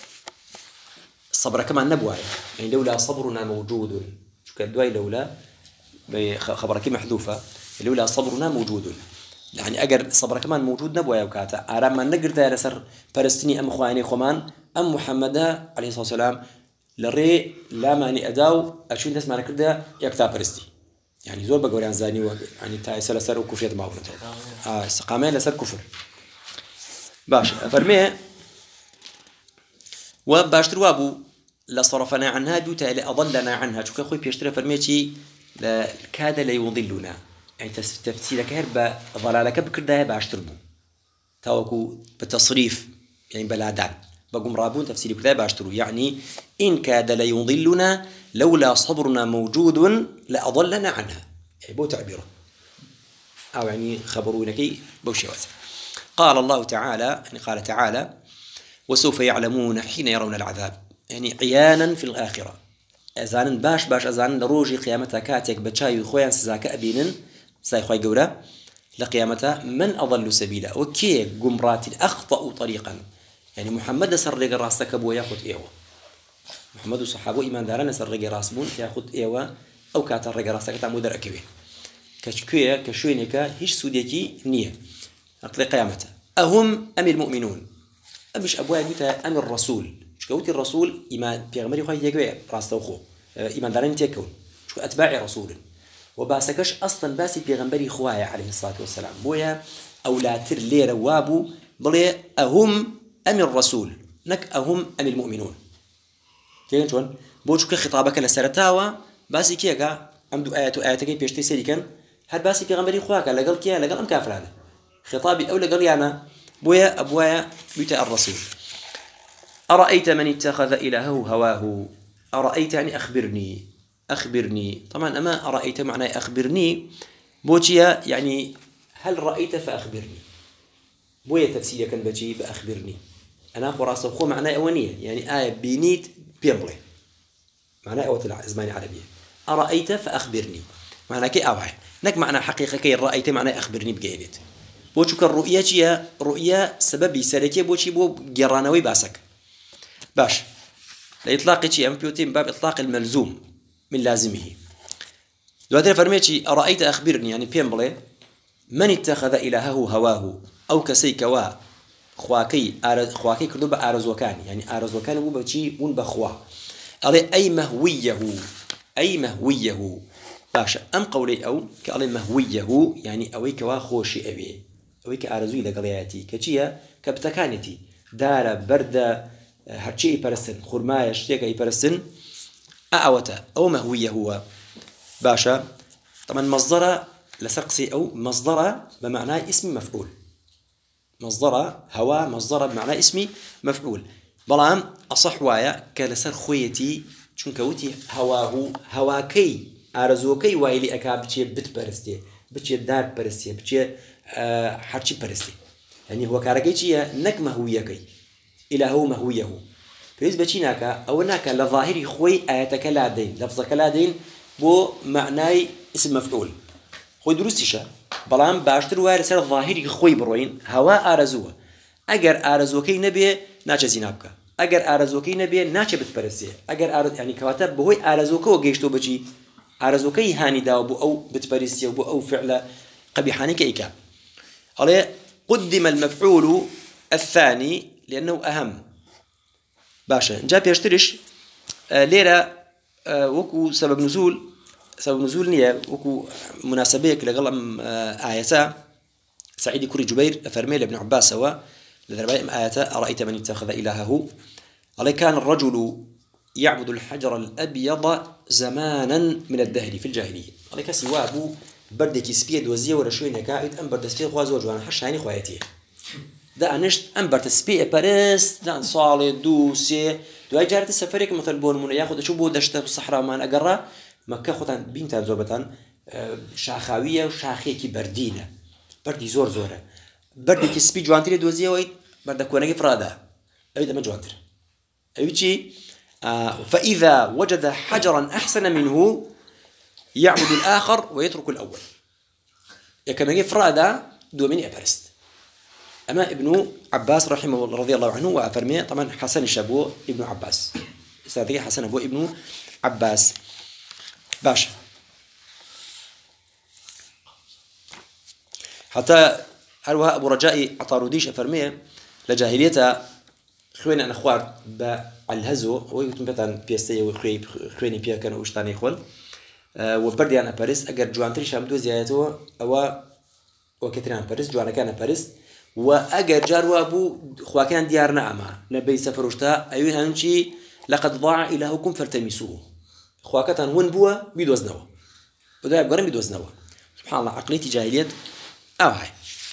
A: الصبر كمان نبوة يعني لولا صبرنا موجود شو كدواي لولا خبرك محذوفة لولا صبرنا موجود يعني أجر صبر كمان موجود نبوة وكاتا أرام ما نقدر ترسر فلسطيني أم خواني خمان أم محمد عليه الصلاة والسلام لري لا ماني أداو أشوف الناس ما نقدر يكتب فلسطين يعني زور بقولان زاني و يعني تاي سلسر وكفر ما بنتو آه استقامة لسر كفر باش فرميه وباشتر وابو لصرفنا عنها دوتا لأضلنا عنها شو كأخوي بيشتري فرميتي كاد لا يضلنا يعني تفسيرك هرب ضلالك بكرده باشتر بو توكو بالتصريف يعني بلادان بقوم رابون تفسير كذا باشترو يعني إن كاد لا يضلنا لولا صبرنا موجود لأضلنا عنها يعني بو تعبيره أو يعني خبرونك بوشي واسع قال الله تعالى يعني قال تعالى وسوف يعلمون حين يرون العذاب يعني عيانا في الآخرة أزانا باش باش أزانا لروجي قيامتها كاتك بتشاي خويا سزاك أبينن ساي خوي جورا لقيامتها من أضل سبيلا وكي قمرات أخطأ طريقا يعني محمد سر رجع راسك أبو ياخد إيوه محمد وصحابه إيمان دارنا سر رجع راسبون ياخد إيوه أو كاتر رجع راسك تعمود ركبه كشكوية كشوينك هيش سوديكي نية أقضي قيامته أهم أم المؤمنون أمش أبويا جوتا أم الرسول شكوت الرسول إيمان بيغمري خوي يجوا راس توخو إيمان دارنا تيكون شو أتباع رسول وباسكش أصلا باسي بيغمري خوايا عليه الصلاة والسلام بويا أولاد لير وابو بلي أهم أم الرسول نك أهم أم المؤمنون كيف شلون بوجك خطابك لسرتاوا باسي كيكا عمدو آيات آياتك بيشتي سيركن هل باسي في غمري خواك لقال كيا لقال أم كافر هذا خطابي أو لقال أنا بويا أبويا بيت الرسول أرأيت من اتخذ إلهه هواه أرأيت يعني أخبرني أخبرني طبعا أما أرأيت معناه أخبرني بوجيا يعني هل رأيت فأخبرني بويا تفسير كان بجي بأخبرني أنا خلاص أخو معناه أونية يعني آية بينيت بيمري معناه أوت الزمان العربية أرأيت فأخبرني معناه كي أوعي نك معنى حقيقة كي رأيت معناه أخبرني بجينت بوشك الرؤية جيا رؤية سبب سلكي بوشي بو جرانوي باسك باش لإطلاق شيء أم بيوتين باب إطلاق الملزوم من لازمه. دواتر فرميتي أرأيت أخبرني يعني بيمبلي من اتخذ إلهه هواه أو كسيك وا خواكي أرز خواكي كردو بأرزوكان يعني أرزوكان مو بشي مون بخوا على أي مهويه أي مهويه باشا أم قولي أو كألي مهويه يعني أوي كوا خوشي أبي أوي كأرزوي لقلياتي كشيا كبتكانتي دار برد هرشي برسن خرماية شتيك برسن أعوته أو مهويه هو باشا طبعا مصدر لسرقسي أو مصدر بمعنى اسم مفعول مصدر هوا مصدر بمعنى اسم مفعول بلام أصح وايا كلسر خويتي شون كوتي هواه هواكي أرزوكي وايلي أكاب بتشي بت برستي بتشي دار برستي بتشي أه حرشي برستي يعني هو كاركيتي نك مهويكي إلى هو مهويه فيز بتشيناك أو ناك لظاهر خوي آياتك لا دين لفظك لا دين بو معناي اسم مفعول خوي دروستيشا بلام باشتر وارد سر ظاهري خوي بروين هوا آرزوه اگر آرزوكي نبي ناچه زينابك اگر آرزوكي نبي ناچه بتپرسي اگر آرز يعني كواتب بهوي آرزوكو وگيشتو بچي آرزوكي هاني داو بو او بتپرسي بو او فعل قبيحاني كيكا عليه قدم المفعول الثاني لأنه أهم باشا جا بيشترش آه ليرة آه وكو سبب نزول سبب نزول نية وكو مناسبيك لقلم آه آياتا سعيد كوري جبير فرمي لابن عباس سوا لذربائم آياتا أرأيت من اتخذ إلهه عليه كان الرجل يعبد الحجر الأبيض زمانا من الدهر في الجاهلية عليه كسوابو بردك سبيد وزيه ورشوين هكايد أم برد سبيد خوازو جوانا حش هاني خواتيه ده أنشت أم برد سبيد باريس ده صالي دو سي دو أي جارة السفريك مثل بون من ياخد شو بود دشته بالصحراء ما أقرأ مكة خطان بنتان زوبتان شاخاوية وشاخيكي بردينة بردي زور زورة بردي كسبي جوانتري دوزيه ويد برد كوناكي فرادا أيد أما جوانتر أيد شيء آه فإذا وجد حجرا أحسن منه يعبد الآخر ويترك الأول يكما فرادا دو مني أبرست أما ابن عباس رحمه الله رضي الله عنه وأفرميه طبعا حسن الشابو ابن عباس استاذي حسن أبو ابن عباس باشا حتى هلوها أبو رجائي عطاروديش أفرميه لجاهليته خوين أنا خوار بالهزو هو يكتب مثلا بيستي وخوي خويني بيا كانوا وشتاني خول أه وبردي أنا باريس أجر جوانتري شامدو زيادته أو وكتران باريس جوانا كان باريس وأجر جاروا أبو خوا كان ديارنا أما نبي سفر وشتا أيوه هنشي لقد ضاع إلهكم فالتمسوه خوا كتان ون بوا بيدوزنوا وده بقرن بيدوزنوا سبحان الله عقلية جاهلية أو هاي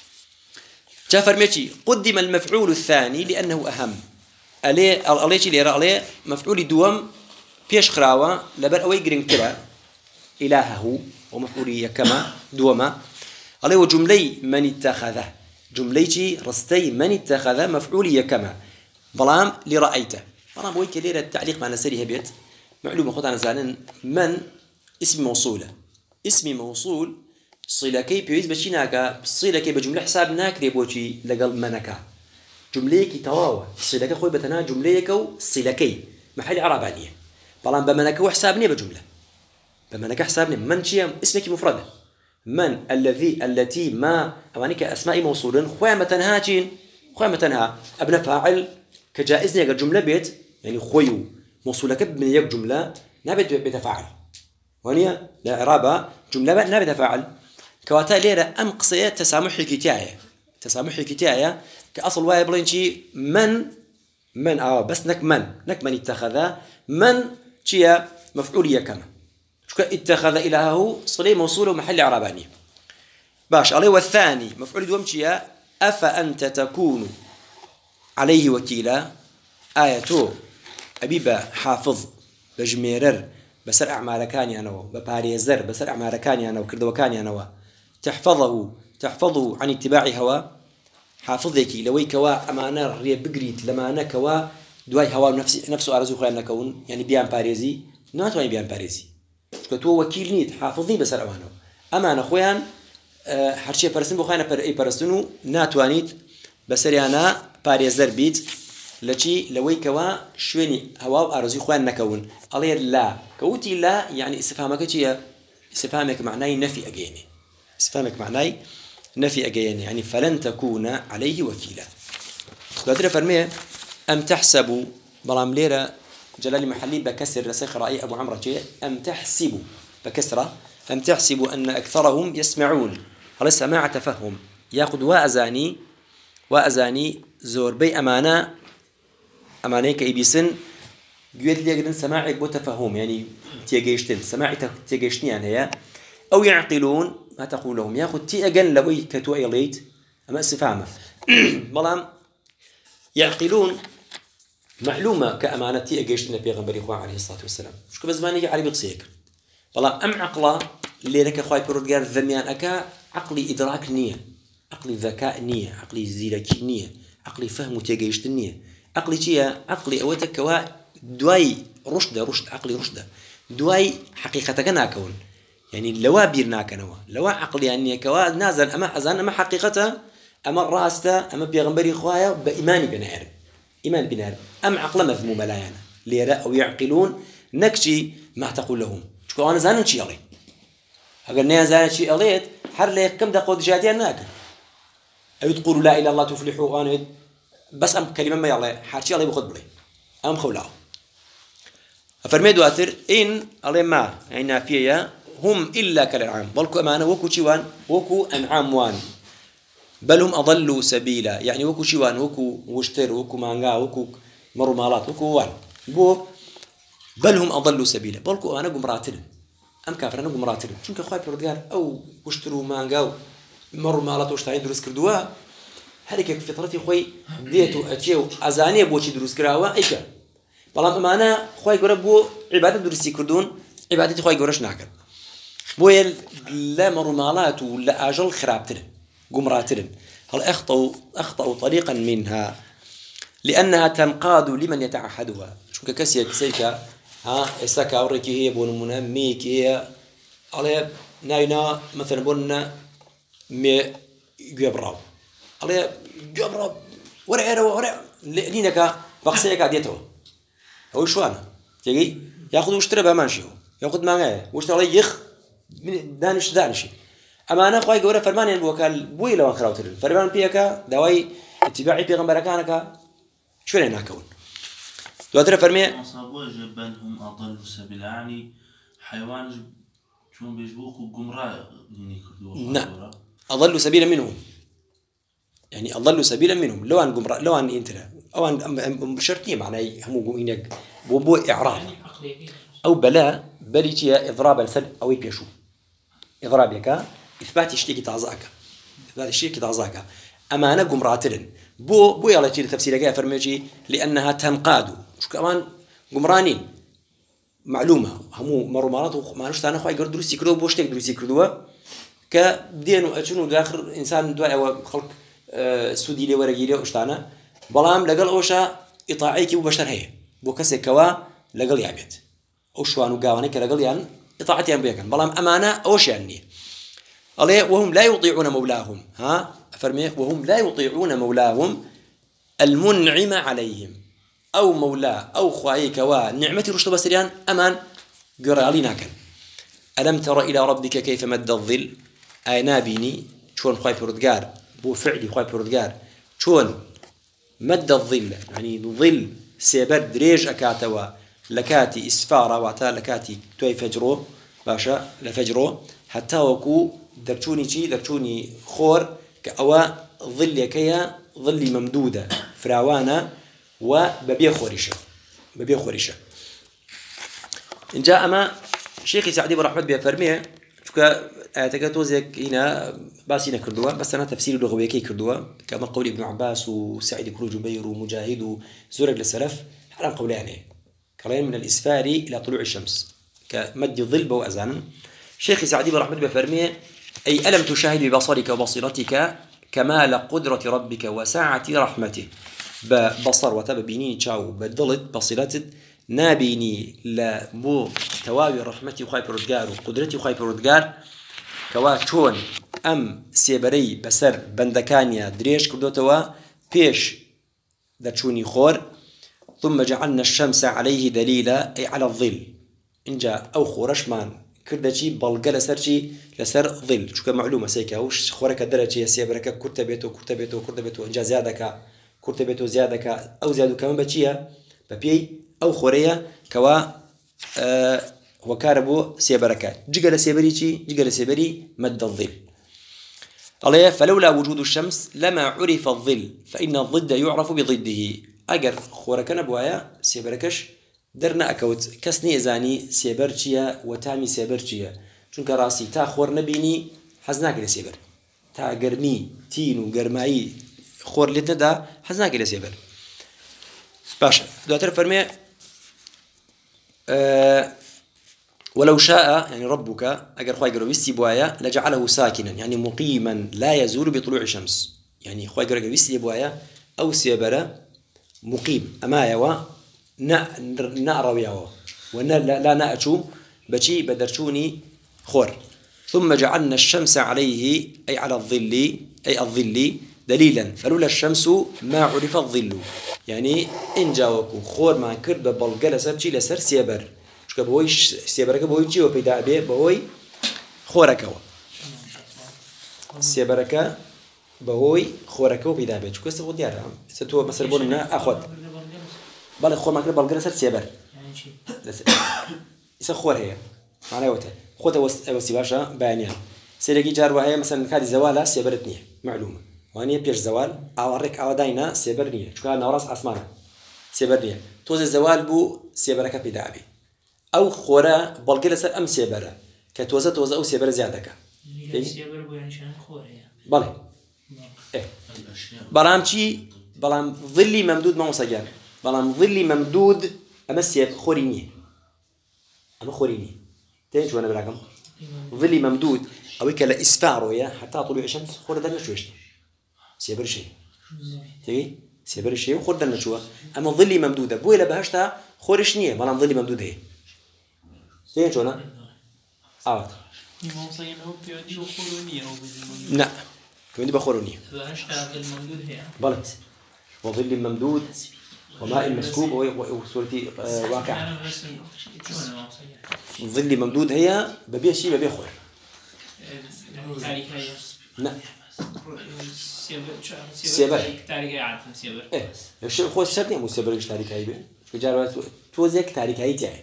A: جاء فرميتي قدم المفعول الثاني لأنه أهم عليه عليه اللي يرى عليه مفعول دوم بيش خراوة لبر أوي جرين كلا إلهه ومفعولية كما دوما عليه وجملي من اتخذه جمليتي رستي من اتخذ مفعولية كما بلام لرأيته أنا بقول كليرة التعليق مع نسريها بيت معلومة خد عن زانن من اسم موصولة اسم موصول صلكي بيوز بشيناكا صلكي بجملة حساب ناكري بوشي لقل منكا جمليكي تواوى صلكي خوي بتنا جمليكو صلكي محل عربانية بلان بمنكا وحسابني بجملة بمنكا حسابني من شيء اسمك مفردة من الذي التي ما أمانيك أسماء موصول خوي متنها جين خوي متنها ابن فاعل كجائزني أجر جملة بيت يعني خوي موصولك من يك جملة نبت بتفاعل وانيا لا إعرابة جملة نبت تفاعل كواتا ليرة أم قصية تسامحي كتاية تسامحي كتاية كأصل واي بلينشي من من آه بس نك من نك من اتخذ من شيا مفعولية كما شو اتخذ إلهه صلي موصول محل عرباني باش عليه والثاني مفعول دوم شيا أفأنت تكون عليه وكيلا آيته أبيبا حافظ بجميرر بسر أعمالكاني أنا بباريزر بسر أعمالكاني أنا وكردوكاني أنا تحفظه تحفظه عن اتباع هوا حافظك لوي كوا أمانة ري بقريت لما أنا كوا دواي هوا نفس نفسه أرزو خلينا نكون يعني بيان باريزي ناتواني بيان باريزي كتو وكيل نيت حافظني بسر أمانه أمانة خويان أه حرشي برسن بخاينا بر أي برسنو ناتوانيت بسر أنا باريزر بيت لشي لوي كوا شويني هوا أرزي خوان نكون عليه لا كوتي لا يعني استفهامك شيء استفهامك معناه نفي أجيني استفهامك معناه نفي أجيني يعني فلن تكون عليه وكيلا. قادر فرميه أم تحسبوا برام ليرة جلال محلي بكسر رسخ رأي أبو عمرو جي أم تحسبوا بكسرة أم تحسبوا أن أكثرهم يسمعون هل سماع تفهم يأخذ وأزاني وأزاني زور بي أمانة أمانة كإبيسن جويد لي أجدن سماعك بتفهم يعني تيجيشتن سماعي تيجيشني يعني هي أو يعقلون ما تقول لهم يأخذ تي أجن لوي كتوي ليت أما استفهامه بلام يعقلون معلومة كأمانة تي أجيشتنا بيغنبري خواه عليه الصلاة والسلام شو كبزماني عربي قصيك بلام أم عقله اللي لك خواي برودجار ذميان أكا عقلي إدراك نية عقلي ذكاء نية عقلي زيرك نية عقلي فهم تيجيشت النية عقلي تيا عقلي أوتك كوا دواي رشدة رشد عقلي رشدة دواي حقيقة ناكون يعني لوا بيرنا كنوا لوا عقلي يعني كوا نازل أما أزان أما حقيقته أما راسته أما بيغنبري خوايا بإيماني بنهر إيمان بنهر أم عقل مذموم لا يعني ليرى أو يعقلون نكشي ما تقول لهم شكو أنا زانن شي علي أقول نيا زانن شي عليت حر لي كم دقيقة جاتي ناكل أو تقولوا لا إله إلا الله تفلحوا أنا بس أم كلمة ما يلا حاشي علي بخد بلي أم خولاه أفرمي دواتر إن علي ما عنا فيها هم إلا كالأنعام بلكو أمانة وكو شوان وكو أنعام وان بل هم أضلوا سبيلا يعني وكو شوان وكو وشتر وكو مانغا وكو مرمالات وكو وان بو بل هم أضلوا سبيلا بلكو أنا قمراتل أم كافر أنا قمراتل شنك خواي بردقار أو وشتروا مانغا مرمالات وشتاين دروس كردوا هذيك فطرتي خوي ديتو أتيو أزاني بوشي دروس كراوا إيكا بلام أمانة خواي قربو عبادة دروسي كردون عبادتي خواي قرش ناكر بويل لا مرمالات ولا أجل خرابتل قمراتل هل أخطأوا أخطأوا طريقا منها لأنها تنقاد لمن يتعهدها شو كسية كسيكا ها إسكا وريكي هي بون مناميكي هي على ناينا مثلا بون مي جبراو على جبراو ورع ورع لينك بقسيك عديته هو شو أنا تيجي يأخذ وشتري بمانشيو يأخذ معاه وشتري يخ من دانش دانشي أما أنا قاي جورا فرمان الوكال بوي لو أخراوتر فرمان بيكا دواي اتباعي بيغمبر كانك شو لنا كون لو ترى فرمي
D: أصابوا جبان هم أضلوا سبيلا يعني حيوان شلون بيجبوك جمراء يعني
A: نعم أضلوا سبيلا منهم يعني أضلوا سبيلا منهم لو أن جمراء لو أن إنترا أو أن شرطية معناه هم جوينك بوبو إعراب أو بلا بليتيا إضراب السد أو يبيشوا إضرابك إثبات شيء تعزاك إثبات شيء تعزاك أما أنا جمراتلن بو بو يلا تيجي تفسير جاء فرميجي لأنها تنقاد شو كمان جمرانين معلومة همو مرمارات وما نشوف أنا خوي قرد دروسي كردوا بوشتك دروسي كردوا كدينو أشنو داخل إنسان دواء أو خلق أه سودي لي ورقي لي وشتانا بلام لقل أوشا إطاعيك وبشر هي بو كسي كوا لقل يعبيت أوشوانو قاوانك لقل يعني إطاعتي أم بيكن بلام أمانة أوش يعني عليه وهم لا يطيعون مولاهم ها فرمي وهم لا يطيعون مولاهم المنعم عليهم أو مولاه أو خوايك ونعمتي رشد بسريان أمان قرالي ناكن ألم تر إلى ربك كيف مد الظل أي نابيني شون خواي بردقار بو فعلي خواي بردقار شون مد الظل يعني ظل سيبر دريج أكاتوا لكاتي إسفارة وعتا لكاتي توي فجرو باشا لفجرو حتى وكو درتوني شي درتوني خور كأوا ظل يكيا ظل ممدودة فراوانة وببيع خوريشة ببيع خوريشة إن جاء ما شيخي سعدي برحمة بيه فرميه شوكا آياتك زيك هنا باسينا كردوا بس أنا تفسير اللغوي كي كردوا كما قول ابن عباس وسعيد بن جبير ومجاهد وزورق للسلف حرام قولانه كلام من الإسفار إلى طلوع الشمس كمد ظل وأذان شيخي سعدي برحمة بيه فرميه أي ألم تشاهد ببصرك وبصيرتك كمال قدرة ربك وسعة رحمته ببصر وتب بيني تشاو بدلت بصيرتك نابيني لبو توابي رحمتي وخاي بردقار وقدرتي وخاي بردقار كوا شون أم سيبري بسر بندكانيا دريش كردوتوا بيش درشوني خور ثم جعلنا الشمس عليه دليلا أي على الظل إن جاء أو خورشمان كردشي بلغ لسرشي لسر ظل شو كمعلومة سيكا وش خورك درجة سيبرك كرتبته كرتبته كرتبته إن جاء زيادك كرتبته زيادك أو زيادو كمان بتشيا ببيي أو خورية كوا آه وكاربو سيبرك جيجل سيبريشي جيجل سيبري مد الظل عليه فلولا وجود الشمس لما عرف الظل فإن الضد يعرف بضده أجر خورك نبوايا سيبركش درنا أكوت كسني زاني سيبرشيا وتامي سيبرشيا چونك راسي تا خور نبيني حزناك لسيبر تا قرمي تينو قرمائي خور لتندا حزناك لسيبر باشا دواتر فرمي أه ولو شاء يعني ربك أجر خواي قالوا بيستي بوايا لجعله ساكنا يعني مقيما لا يزول بطلوع الشمس يعني خواي قالوا بيستي بوايا أو سيبرا مقيم أما يوا نا نأرى يوا ونا لا نأتو بشي بدرشوني خور ثم جعلنا الشمس عليه أي على الظل أي الظل دليلا فلولا الشمس ما عرف الظل يعني إن جاوكو خور ما كرب بالقلة سرشي لسر سيبر شو كبوي سيبرك بوي شيء وبيدا به بوي خوركوا سيبرك بوي خوركوا بيدا به شو كسر وديارها ستو مثلا بقولنا أخذ بالله خور ما كرب بالقلة سر سيبر يصير خور هي معناه وته خذ وس باشا بيانيان سيرجي جار وهي مثلا كاد زوالا سيبرتني معلومة واني بيش زوال أوريك أو داينا سيبرني شو كان نورس أسمانه سيبرني توز الزوال بو سيبرك بيدا به أو خورا بالقلة سر أم سيبرة كتوزة توزة أو سيبرة زيادة
C: سيبر بو يعني شان خورة
A: بالله إيه بلام شيء بلام ظلي ممدود ما مسجل بلام ظلي ممدود أما سيب خوريني أما خوريني تيجي وأنا براكم ظلي ممدود أو كلا إسفاره يا حتى طلوع الشمس خورة ده نشويش سيبر شيء تيجي سيبر شيء وخورة ده نشوه أما ظلي ممدودة بو إلى بهشتا خورشنيه بلام ظلي ممدود هي تيجي شونا آه لا كمان بخورونية بلى وظل ممدود وماء مسكوب وسورتي واقع ظل ممدود هي ببيع شيء ببيع خور لا سيبر
C: تاريخي عادة سيبر
A: إيه الشيء خوش شرط يعني سيبر إيش تاريخ هاي به فجارة توزيك تاريخ هاي جاي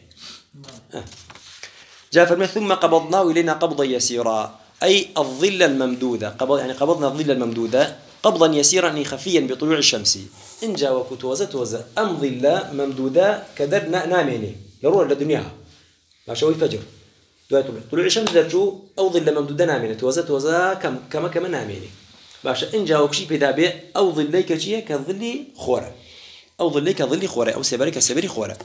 A: جاء فرمي ثم قبضناه إلينا قبضا يسيرا أي الظل الممدودة قبض يعني قبضنا الظل الممدودة قبضا يسيرا يعني خفيا بطلوع الشمس إن جاء وكتوزة توزة أم ظل ممدودة كدر ناميني يروح لدنياها ما شوي فجر طلوع الشمس درجو أو ظل ممدودة ناميني توزة توزة كم كما كما ناميني باشا إن جاء وكشي بدابع أو ظل كشيء كظل خورة أو ظل كظل خورة أو سبري كسبري خورة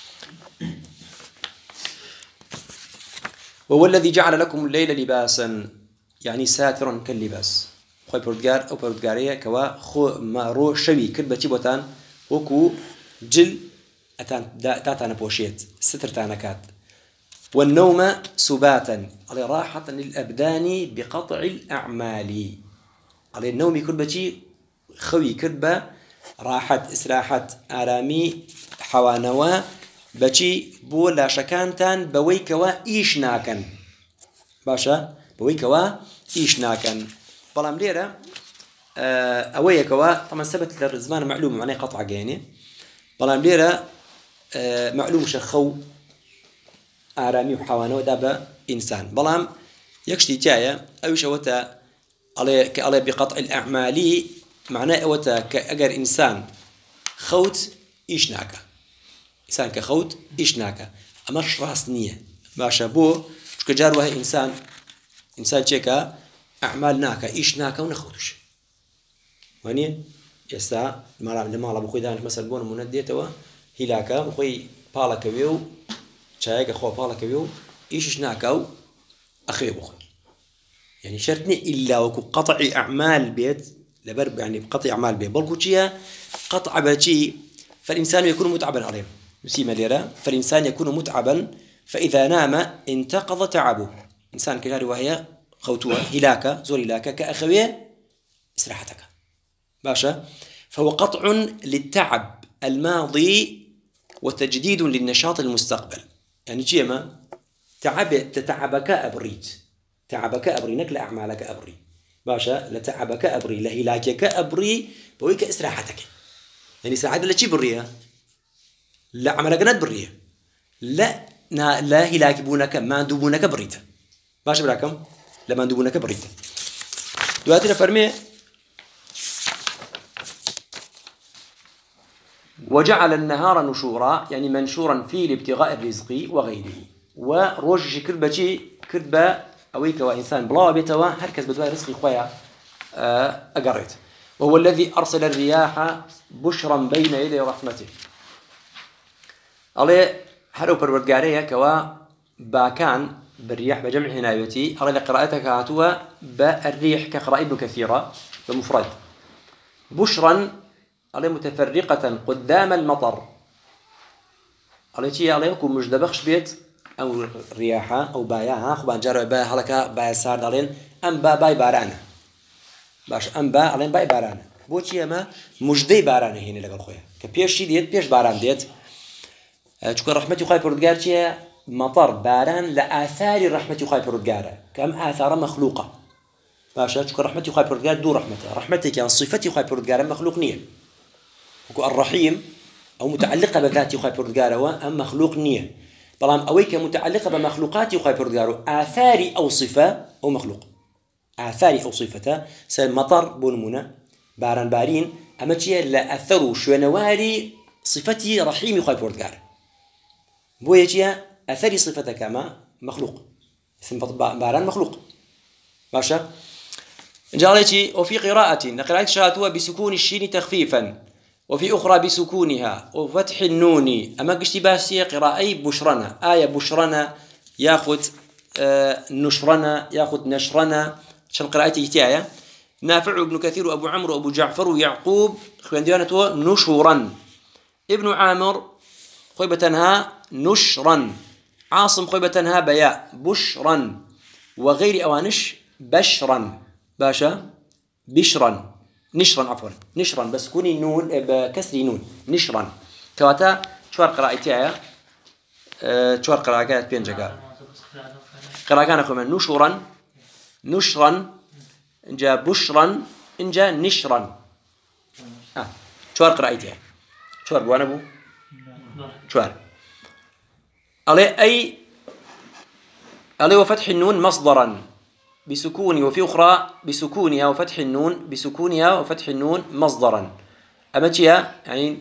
A: وهو الذي جعل لكم الليل لباسا يعني ساترا كاللباس خوي بردقار أو بردقارية كوا خو ما رو شوي كربتي بوتان وكو جل أتان تاتانا بوشيت ستر تانكات والنوم سباتا على راحة للأبدان بقطع الأعمال على النوم كربتي خوي كربة راحة إسراحة آرامي حوانوا بچی بۆ لاشەکانتان بەوەی کەوا ئیش ناکەن باشە بەوەی کەوا ئیش ناکەن بەڵام لێرە ئەوەیەکەوە طبعا سەبت لە زمانە معلوم معنای قەطع گەیەنێ بەڵام لێرە معلومشە خەو ئارامی و حەوانەوەدا بە ئینسان بەڵام یەک شتی تایە ئەویش ئەوەتە ئەڵێ کە ئەڵێ بقەطع الأعمال معنای ئەوەتە کە ئەگەر ئینسان خەوت ئیش ناکە إنسان كخوت إيش ناكا أمرش راس نية باشا بو شو كجار وهي إنسان إنسان شيكا أعمال ناكا إيش ناكا ونخوتش وانية يسا لما لما بخوي دانش مثلا بون منديتوا هلاكا بخوي بالا كبيو شايك أخوه بالا كبيو إيش ناكا أخي بخوي يعني شرطني إلا وكو قطع أعمال بيت لبرب يعني قطع أعمال بيت بلقوتشيا قطع بشي فالإنسان يكون متعبا عليه نسيم ليرة فالإنسان يكون متعبا فإذا نام انتقض تعبه إنسان كجاري وهي خوتوها هلاكا زور هلاكا كأخوية استراحتك باشا فهو قطع للتعب الماضي وتجديد للنشاط المستقبل. يعني جيما تعب تتعبك أبريت تعبك أبري نكل أعمالك أبري باشا لتعبك أبري لهلاكك أبري بويك إسراحتك. يعني ساعد لا شي بريه لا عملك ند بريه لا لا هلاك بونك ما دوبونك بريته باشا براكم لما دوبونك بريته. دلوقتي فرمي وجعل النهار نشورا يعني منشورا فيه لابتغاء الرزق وغيره. وروج كربتي كربة أويك وإنسان بلا بيتوا هركز بدوا رزق خويا أقريت. وهو الذي أرسل الرياح بشرا بين يدي رحمته. عليه هلو برودجارية كوا باكان بالرياح بجمع هنايتي. على قراءتك هاتوا بالريح كقراءة ابن كثيرة بمفرد بشرا عليه متفرقة قدام المطر. عليه شيء عليه يكون مش دبخش بيت أو رياحة أو باياها خبان جرى باي حلقة باي سار علين أم با باي بارانة باش أم با علين باي بارانة بوشي أما مجدي بارانة هنا لقى الخويا كبيش شيء ديت بيش باران ديت. تشكر رحمتي وخاي بردقار شيء مطر باران لآثار رحمتي وخاي بردقاره كم آثار مخلوقة باشا. تشكر رحمتي وخاي بردقار دو رحمته رحمتي كان صفتي وخاي بردقاره مخلوق نية وكو الرحيم أو متعلقة بذاتي وخاي بردقاره أم مخلوق نية طالما أويك متعلقة بمخلوقاتي وخاي بردقاره آثاري أو صفة أو مخلوق آثاري أو صفته سال مطر بونمونة باران بارين أما شيء لا أثروا شونواري صفتي رحيم وخاي بردقاره بويجي أثري صفتك كما مخلوق ثم باران مخلوق ماشا. جاريتي وفي قراءة نقرأت شاتوا بسكون الشين تخفيفا وفي أخرى بسكونها وفتح النون. أما قشتي باسية قراءة بشرنا آية بشرنا ياخذ آه نشرنا ياخذ نشرنا شن قراءتي تاعي نافع ابن كثير وأبو عمرو وأبو جعفر ويعقوب خوانديانته نشورا. ابن عامر خيبتنها نشرا. عاصم خيبتنها بياء بشرا وغير أوانش بشرا باشا بشرا نشرا عفوا نشرا بس كوني نون بكسر نون نشرا كواتا شوار قراءتي أه شوار قراءات بين جاء قراءة كمان نشرا نشرا إنجا بشرا إنجا نشرا آه شوار قراءتي شوار بوانبو شوار عليه أي عليه وفتح النون مصدرا بسكون وفي أخرى بسكونها وفتح النون بسكونها وفتح النون مصدرا. أما تيا يعني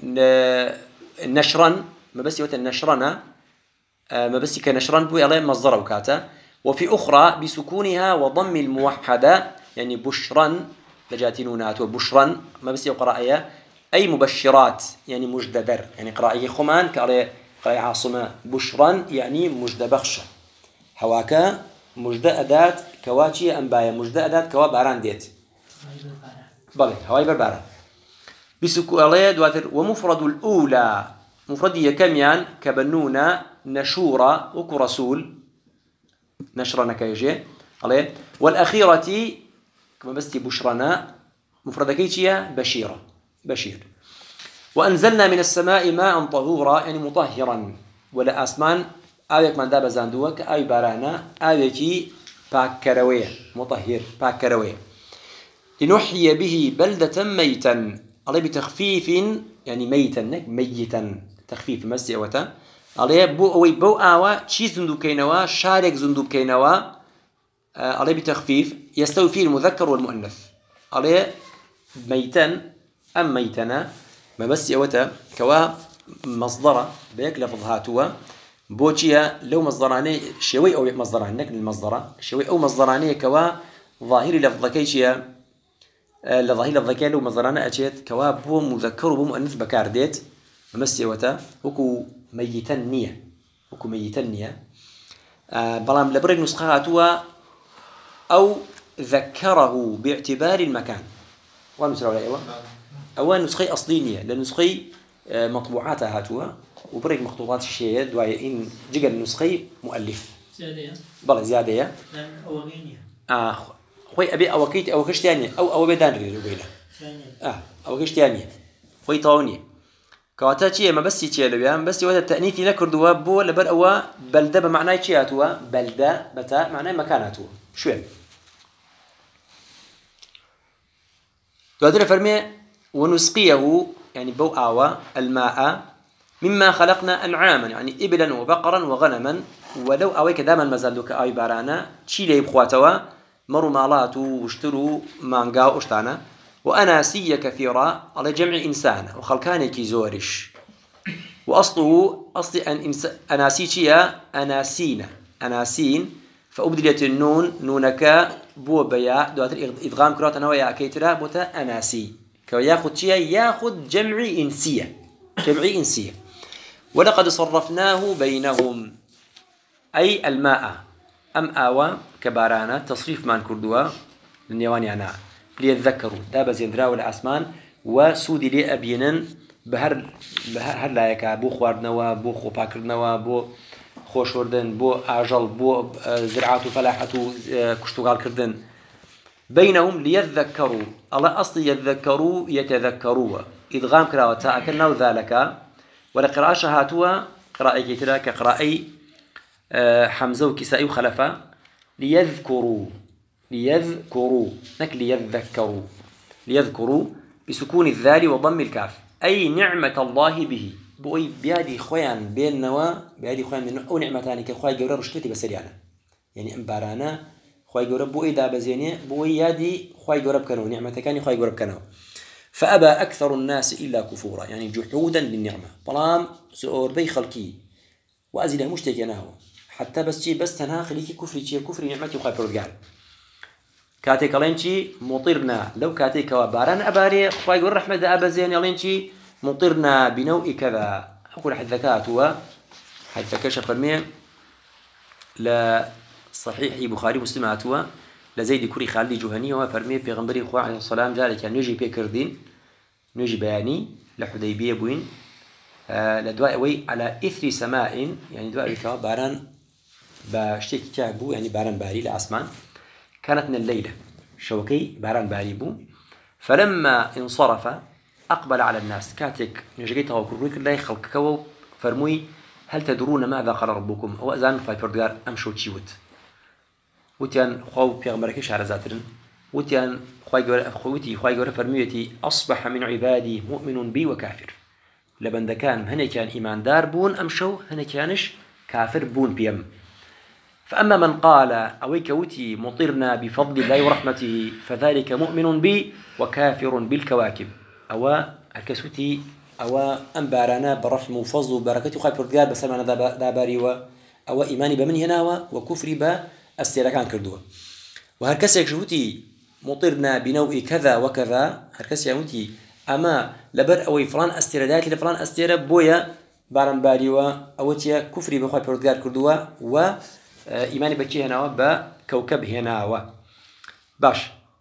A: نشرا ما بس يوت النشرنا ما بس كنشرا بوي عليه مصدر وكاتا. وفي أخرى بسكونها وضم الموحدة يعني بشرا لجاتينونات وبشرا ما بس يقرأ آية أي مبشرات يعني مجددر يعني قراءة خمان كقراءة قراءة عاصمة بشرا يعني مجد بخشة هواكا مجد أداة كواتشي أنبايا مجد أداة كوا باران ديت بله هواي برباران بسكو عليه دواتر. ومفرد الأولى مفردية كميان كبنونا نشورا وكرسول نشرنا كيجي عليه. والأخيرة كما بستي بشرنا مفردكيتشيا بشيرة بشير. وأنزلنا من السماء ماء طهورا يعني مطهرا ولا أسمان آيك من داب زاندوك آي بارانا آيكي باكروية مطهر باكروية. لنحيي به بلدة ميتا عليه بتخفيف يعني ميتا ميتا تخفيف مسي أوتا عليه بو أوي بو آوا شي زندوكينوا شارك زندوكينوا عليه بتخفيف يستوي فيه المذكر والمؤنث عليه ميتا أم ميتنا ما بس أوتا كوا مصدر بيك لفظ هاتوا بوشيا لو مصدراني شوي أو مصدراني نكن المصدر شوي أو مصدراني كوا ظاهري لفظكيشيا لظاهر لفظكي لو مصدراني أشيت كوا بو مذكر وبو مؤنث بكار ديت ما بس أوتا وكو ميتنية وكو ميتنية آه بلام لبرك نسخة هاتوا أو ذكره باعتبار المكان ونسرع عليه أول نسخة أصلية لنسخة مطبوعاتها هاتوا وبريك مخطوطات الشيء دواء إن جيجا النسخة مؤلف
C: زيادة
A: بلى زيادة
C: أولينية
A: آه خوي أبي أوكيت أو كش تانية أو أو بدان ريلو بينا آه أو كش تانية خوي طاونية كواتا شيء ما بس شيء لبيان بس وهذا التأنيث نكردوا بو لبر أو بلدة بمعنى شيء أتوا بلدة بتاع معناه مكان أتوا شو دوادر فرمي ونسقيه يعني بو آوا الماء مما خلقنا أنعاما يعني إبلا وبقرا وغنما ولو أويك دائما مازالوك آي بارانا شي لي بخواتوا مروا مالاتو واشتروا مانجا واشتانا وأناسية كثيرة على جمع إنسان وخلقاني زورش وأصله أصل أن إنس... أناسيتيا أناسين أناسين فأبدلت النون نونك بو بيا دواتر إدغام كرات أنا ويا كيترا بوتا أناسي كياخد شيء ياخد جمع إنسية جمع إنسية ولقد صرفناه بينهم أي الماء أم آوى كبارانا تصريف مان كردوا للنيواني أنا ليتذكروا دابا زيندرا والعسمان وسودي لي أبينن بهر بهر لا يكا بو خواردنوا بو خو باكردنوا بو خوشوردن بو أجل بو زراعة فلاحة كشتغال كردن بينهم ليذكروا الله أصلي يذكروا يتذكروا إدغام كراوة تأكلنا ذلك ولقراءة شهاتوا قراءة كتلا كقراءة حمزة وكسائي وخلفة ليذكروا ليذكروا نك ليذكروا ليذكروا بسكون الذال وضم الكاف أي نعمة الله به بوي بيادي خوان بين نوا بيادي خوان من أو نعمتان كخوي جورا رشتتي بسريانا يعني أمبارانا خوي جورا بوي دابا زيني بوي يادي خوي جورا بكنو نعمتكاني خوي جورا بكنو فأبى أكثر الناس إلا كفورا يعني جحودا بالنعمة طالما سؤور بي خلقي وأزيله مشتكي أنا هو حتى بس شيء بس تنها خليكي كفري شيء كفري نعمتي وخاي برودقال كاتيك ألينشي مطرنا لو كاتيك وباران أباري خوي جورا رحمة أبا زين ألينشي مطرنا بنوء كذا أقول حد ذكاء هو حد ذكاء شفرمي لا صحيح بخاري مسلم هو لزيد كوري خالد جهني وفرمي بيغمبري خواه عليه الصلاة ذلك يعني نجي بيكردين نجي بياني لحديبية بوين آه لدواء وي على إثر سماء يعني دواء بكوا باران باشتكي كعبو يعني باران باري لعسمان كانت من الليلة شوكي باران باري بو فلما انصرف أقبل على الناس كاتك نجيتها وكرويك الله يخلق كو فرموي هل تدرون ماذا قال ربكم هو أذان في بردقار أمشو تشيوت وتيان خو بيغمرك شعر زاترن وتيان خواي خوتي خواي جور فرميتي أصبح من عبادي مؤمن بي وكافر لبند كان هنا كان إيمان دار بون أمشو هنا كانش كافر بون بيم فأما من قال أويك وتي مطرنا بفضل الله ورحمته فذلك مؤمن بي وكافر بالكواكب أو الكسوتي أو أنبارنا برحم وفضل وبركة خايف رجال بس أنا داباري و أو إيماني بمن هنا وكفري باستيركان كردوه وهالكسر يكشوتي مطرنا بنوع كذا وكذا هالكسر يموتي أما لبر أو فلان استيرادات لفلان استير بويا بارن باري و أو تيا كفري بخايف رجال كردوه و إيماني بكي هنا بكوكب هنا و باش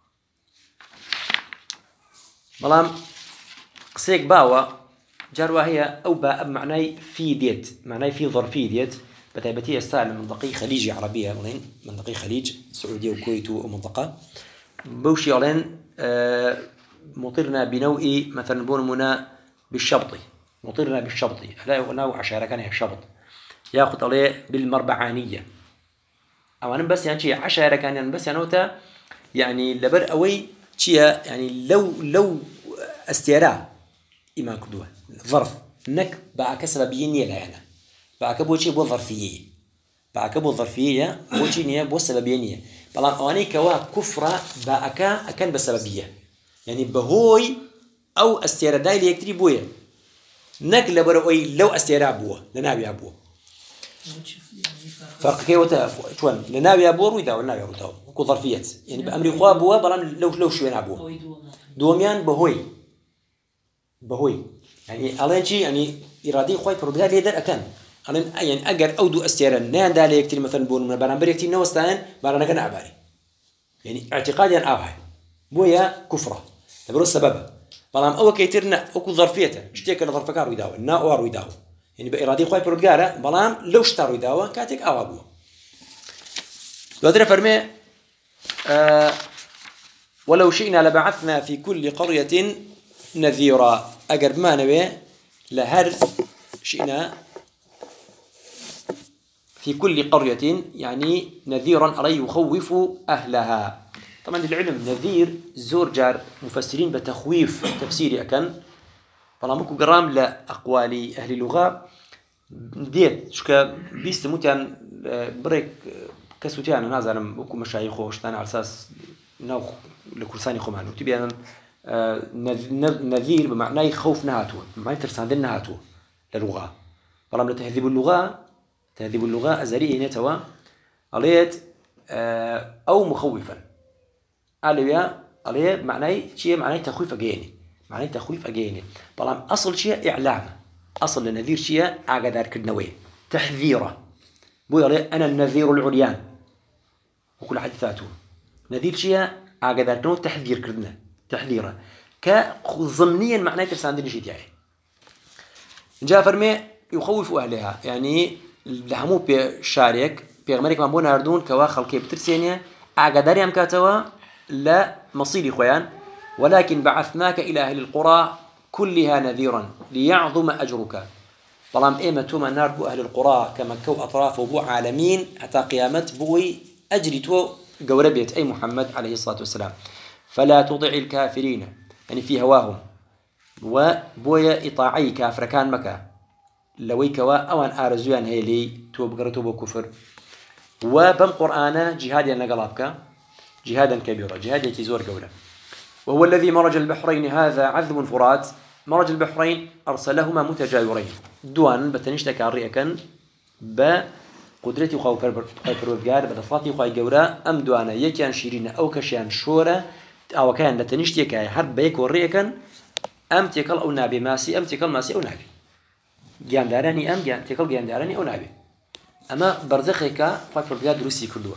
A: ملام قسيك باوا جاروا هي أو باء معناي في ديت معناي في ظرفي ديت بتاعتي استعمل منطقة خليجي عربية ملين منطقة خليج سعودية وكويت ومنطقة بوشي علين آه مطرنا بنوع مثلا بون منا بالشبطي مطرنا بالشبطي لا نوع عشرة كان الشبط ياخذ عليه بالمربعانية أو أنا بس يعني شيء عشرة كان يعني بس يعني وتا يعني لبر أوي شيء يعني لو لو استيرا إما كدوه ظرف نك بعك سببية لا يعني بعك بوشي بو ظرفية بعك بو ظرفية بوشي نية بو سببية بلان أواني كوا كفرة بعك أكن بسببية يعني بهوي أو استيرا داي اللي يكتري بويه نك لبر أوي لو استيرا بوه لنابي أبوه فرق كي وتا شوان لنابي أبوه ويدا ولنابي أبوه وكو ظرفيات يعني بأمر إخوة أبوه بلان لو لو شوين أبوه دوميان بهوي بهوي يعني ألين شيء يعني إرادي خوي برودها ليدر أكن ألين يعني أجر أودو أستيرن نان دالي يكتير مثلا بون من بران بريكتير نوستان بران كنا عباري يعني اعتقادي أن أوها بويا كفرة تبرو السبب بلام أول كيترنا أكو ظرفيته اشتيك الظرف كارو يداو نا أوارو يداو يعني بإرادي خوي برودها بلام لو اشتروا يداو كاتك أو أبوه لو أدري فرمي أه ولو شئنا لبعثنا في كل قرية نذيرا أقرب ما نبي لهر شئنا في كل قرية يعني نذيرا أري يخوف أهلها. طبعا العلم نذير زور جار مفسرين بتخويف تفسيري أكن طالما مكو جرام لأقوال أهل اللغة ديت شكا بيست متان بريك كسوتيان نازلم وكو مشايخ وشتان على أساس ناو لكرساني خمان وتبي أنا نذير بمعنى خوف نهاتو بمعنى ترساندن نهاتو للغة طالما لتهذيب اللغة تهذيب اللغة أزري نتوا عليت أو مخوفا عليا عليه معناه شيء معناه تخويف أجيني معناه تخويف أجيني طالما أصل شيء إعلام أصل النذير شيء عقدار كدنوي تحذيره بقول عليه أنا النذير العريان وكل حدثاته نذير شيء عقدار كنو تحذير كدنا تحذيره كضمنيا معناه تساندني شيء يعني جاء فرمي يخوف أهلها يعني لهمو بشارك بيغمرك ما بون هردون كوا خلقي بترسينيا عقدار يم كاتوا لا مصيري خويان ولكن بعثناك إلى أهل القرى كلها نذيرا ليعظم أجرك طالما إيمة توما نار بو أهل القرى كما كو أطراف وبو عالمين حتى قيامت بوي أجري تو قوربيت أي محمد عليه الصلاة والسلام فلا تطع الكافرين يعني في هواهم وبويا إطاعي كافر كان مكا لوي كوا أوان آرزوان هي لي تو بقرتو بو كفر وبم قرآن جهاديا نقلابك جهادا كبيرا جهاد يكيزور قوله وهو الذي مرج البحرين هذا عذب فرات مرج البحرين أرسلهما متجاورين دوان بتنشتك الرئكا بقدرتي خاو فربرودجار بدفاتي خاي جورا أم دوانا يكيان شيرين أو كشيان شورة أو كان لتنشتك حرب بيك ورئكا أم تكل أو نابي ماسي أم تكل ماسي أو نابي جان داراني أم جان تكل جان داراني أو نابي أما برزخك فربرودجار روسي كله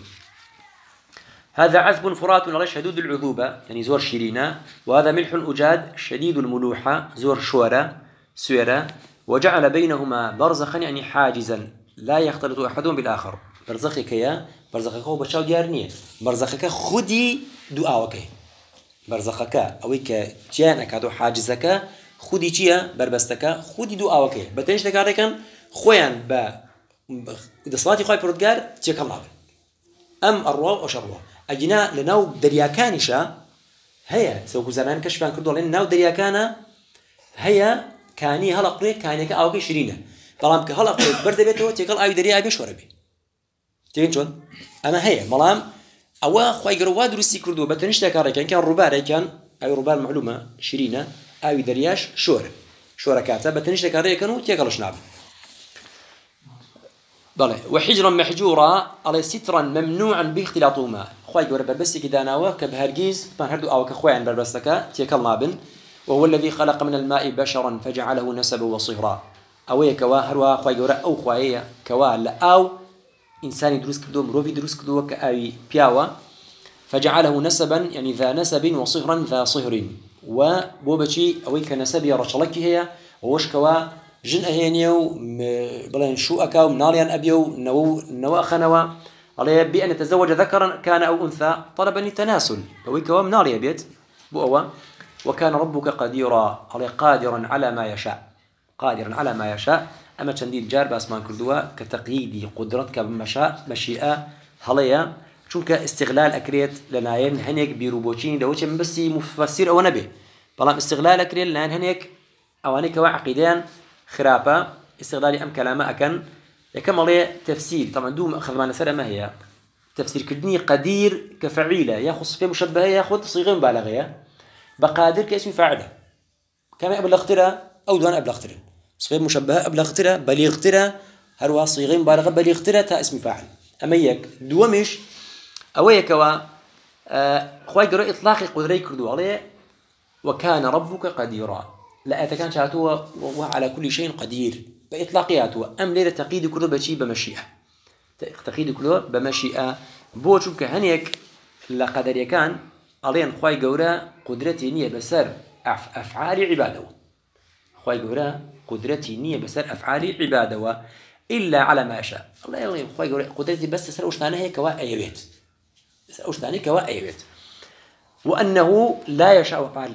A: هذا عذب فرات على شدود العذوبة يعني زور شيرينا وهذا ملح أجاد شديد الملوحة زور شورة سيرة وجعل بينهما برزخا يعني حاجزا لا يختلط أحدهم بالآخر برزخك يا برزخك هو بشاو ديارنية برزخك خدي دعاوك برزخك أويك جانك هذا حاجزك خدي جيا بربستك خدي دعاوك بتنش تكاركن خويا با دصلاتي خوي بردجار تيكم نابل أم الروا وشروا أجنا لناو درياكانشا هي سوق زمان كشفان كردوا لأن ناو درياكانا هي كاني هلا قريت كاني كأوكي شرينة طالما كهلا قريت برد بيته تقول أي دريا أبي شوربي تين شون أما هي ملام أو خوي جرواد روسي كردوا بتنشتا كاري كان كان ربار كان أي ربار معلومة شرينة أي درياش شورب شوركاته بتنشتا كاري كانوا تيقلش ناب ضله وحجرا محجورا على سترا ممنوعا باختلاطهما خوي جورب بس كده ناوا كبهرجيز ما هردو أو كخوي عن بربستك تيكل نابن وهو الذي خلق من الماء بشرا فجعله نسبا وصهرا أوي كوا هروا خوي جورا أو خويا كوا لا أو إنسان يدرس كدو مروفي يدرس كدو كأي بياوا فجعله نسبا يعني ذا نسب وصهرا ذا صهر وبوبشي أوي كنسب يرشلك هي ووش كوا جن أهينيو بلين شو أكاو مناليان أبيو نو نو خنوا عليه بأن يتزوج ذكرا كان أو أنثى طلبا للتناسل أوي كوا منالي بيت بؤوا وكان ربك قديرا عليه قادرا على ما يشاء قادرا على ما يشاء أما تنديد جار باسمان كردوا كتقييد قدرتك بمشاء مشيئة هليا شونك استغلال أكريت لناين هنيك بيروبوتشين دوتش من بس مفسر أو نبي طالما استغلال أكريت لناين هنيك أوانيك وعقيدان خرافة استغلال أم كلامه أكن يكمل تفسير طبعا دوم أخذ معنا سنة ما هي تفسير كدني قدير كفعيلة يخص في مشبهة ياخذ صيغة مبالغة بقادر كاسم فاعله كما أبلغ ترى أو دون أبلغ ترى صيغة مشبهة أبلغ ترى بليغ ترى هروا صيغة مبالغة بليغ ترى تا اسم فاعل أما يك دومش أويك وا خواي قرأ إطلاق قدري كردو عليه وكان ربك قديرا لا أتكان شاتوا وعلى كل شيء قدير بإطلاقياته أم ليلة تقييد كله بشيء بمشيئة تقييد كله بمشيئة بوشوك هنيك لا قدر يكان علينا خواي جورا قدرتي نية بسر أفعال عباده خواي جورا قدرتي نية بسر أفعال عباده إلا على ما شاء الله يلا خواي جورا قدرتي بس سر وشتانه هيك وأي بيت سر وشتانه كواي بيت وأنه لا يشاء أفعال العباد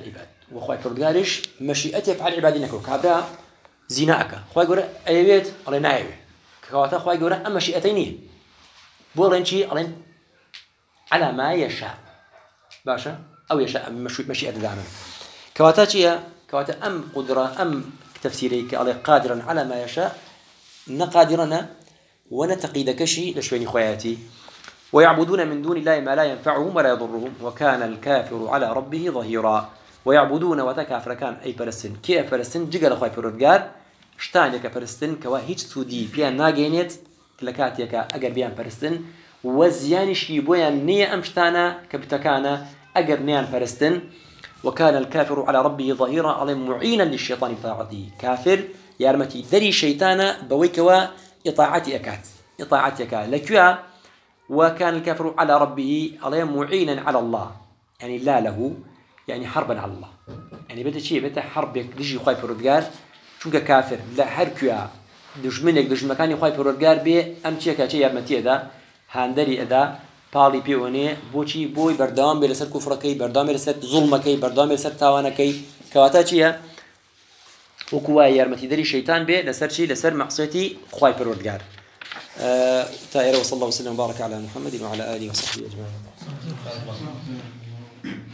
A: وخوي پروردگارش مشيئته يفعل عبادي نكو كابرا زيناك خوي يقول ايويت الله نايوي كواتا خوي يقول اما مشيئتيني بولن شي الله على ما يشاء باشا او يشاء مشيئه دائما كواتا شي كواتا ام قدره ام تفسيري الله قادرا على ما يشاء نقادرنا ونتقيد كشي لشويني خوياتي ويعبدون من دون الله ما لا ينفعهم ولا يضرهم وكان الكافر على ربه ظهيرا ويعبدون وتكافر كان أي فلسطين كي فلسطين جعل خوي بردقار شتان يك فلسطين كوا هيج سودي بيان ناجينيت كلكات يك أجر بيان فلسطين وزيانش يبويان نية أمشتانا كبتكانا أجر نيان فلسطين وكان الكافر على ربه ظهيرا على معينا للشيطان بطاعته كافر يارمتي دري شيطانا بويكوا إطاعتي أكات إطاعتي أكات لكوا وكان الكافر على ربه عليه معينا على الله يعني لا له يعني حربا على الله يعني بده شيء بده حرب يجي خوي بردقار شو كافر لا حركوا دشمنك دش مكاني خوي بردقار بي أم شيء كشيء يارمتي هذا هندري هذا بالي بيوني بوشي بوي بردام بلسر كفركي بردام بلسر ظلمكي بردام بلسر تاوانكي كواتا شيء وكوا يارمتي دري شيطان بي لسر شيء لسر معصيتي خوي بردقار أه تائر وصلى الله وسلم وبارك على محمد وعلى آله وصحبه أجمعين.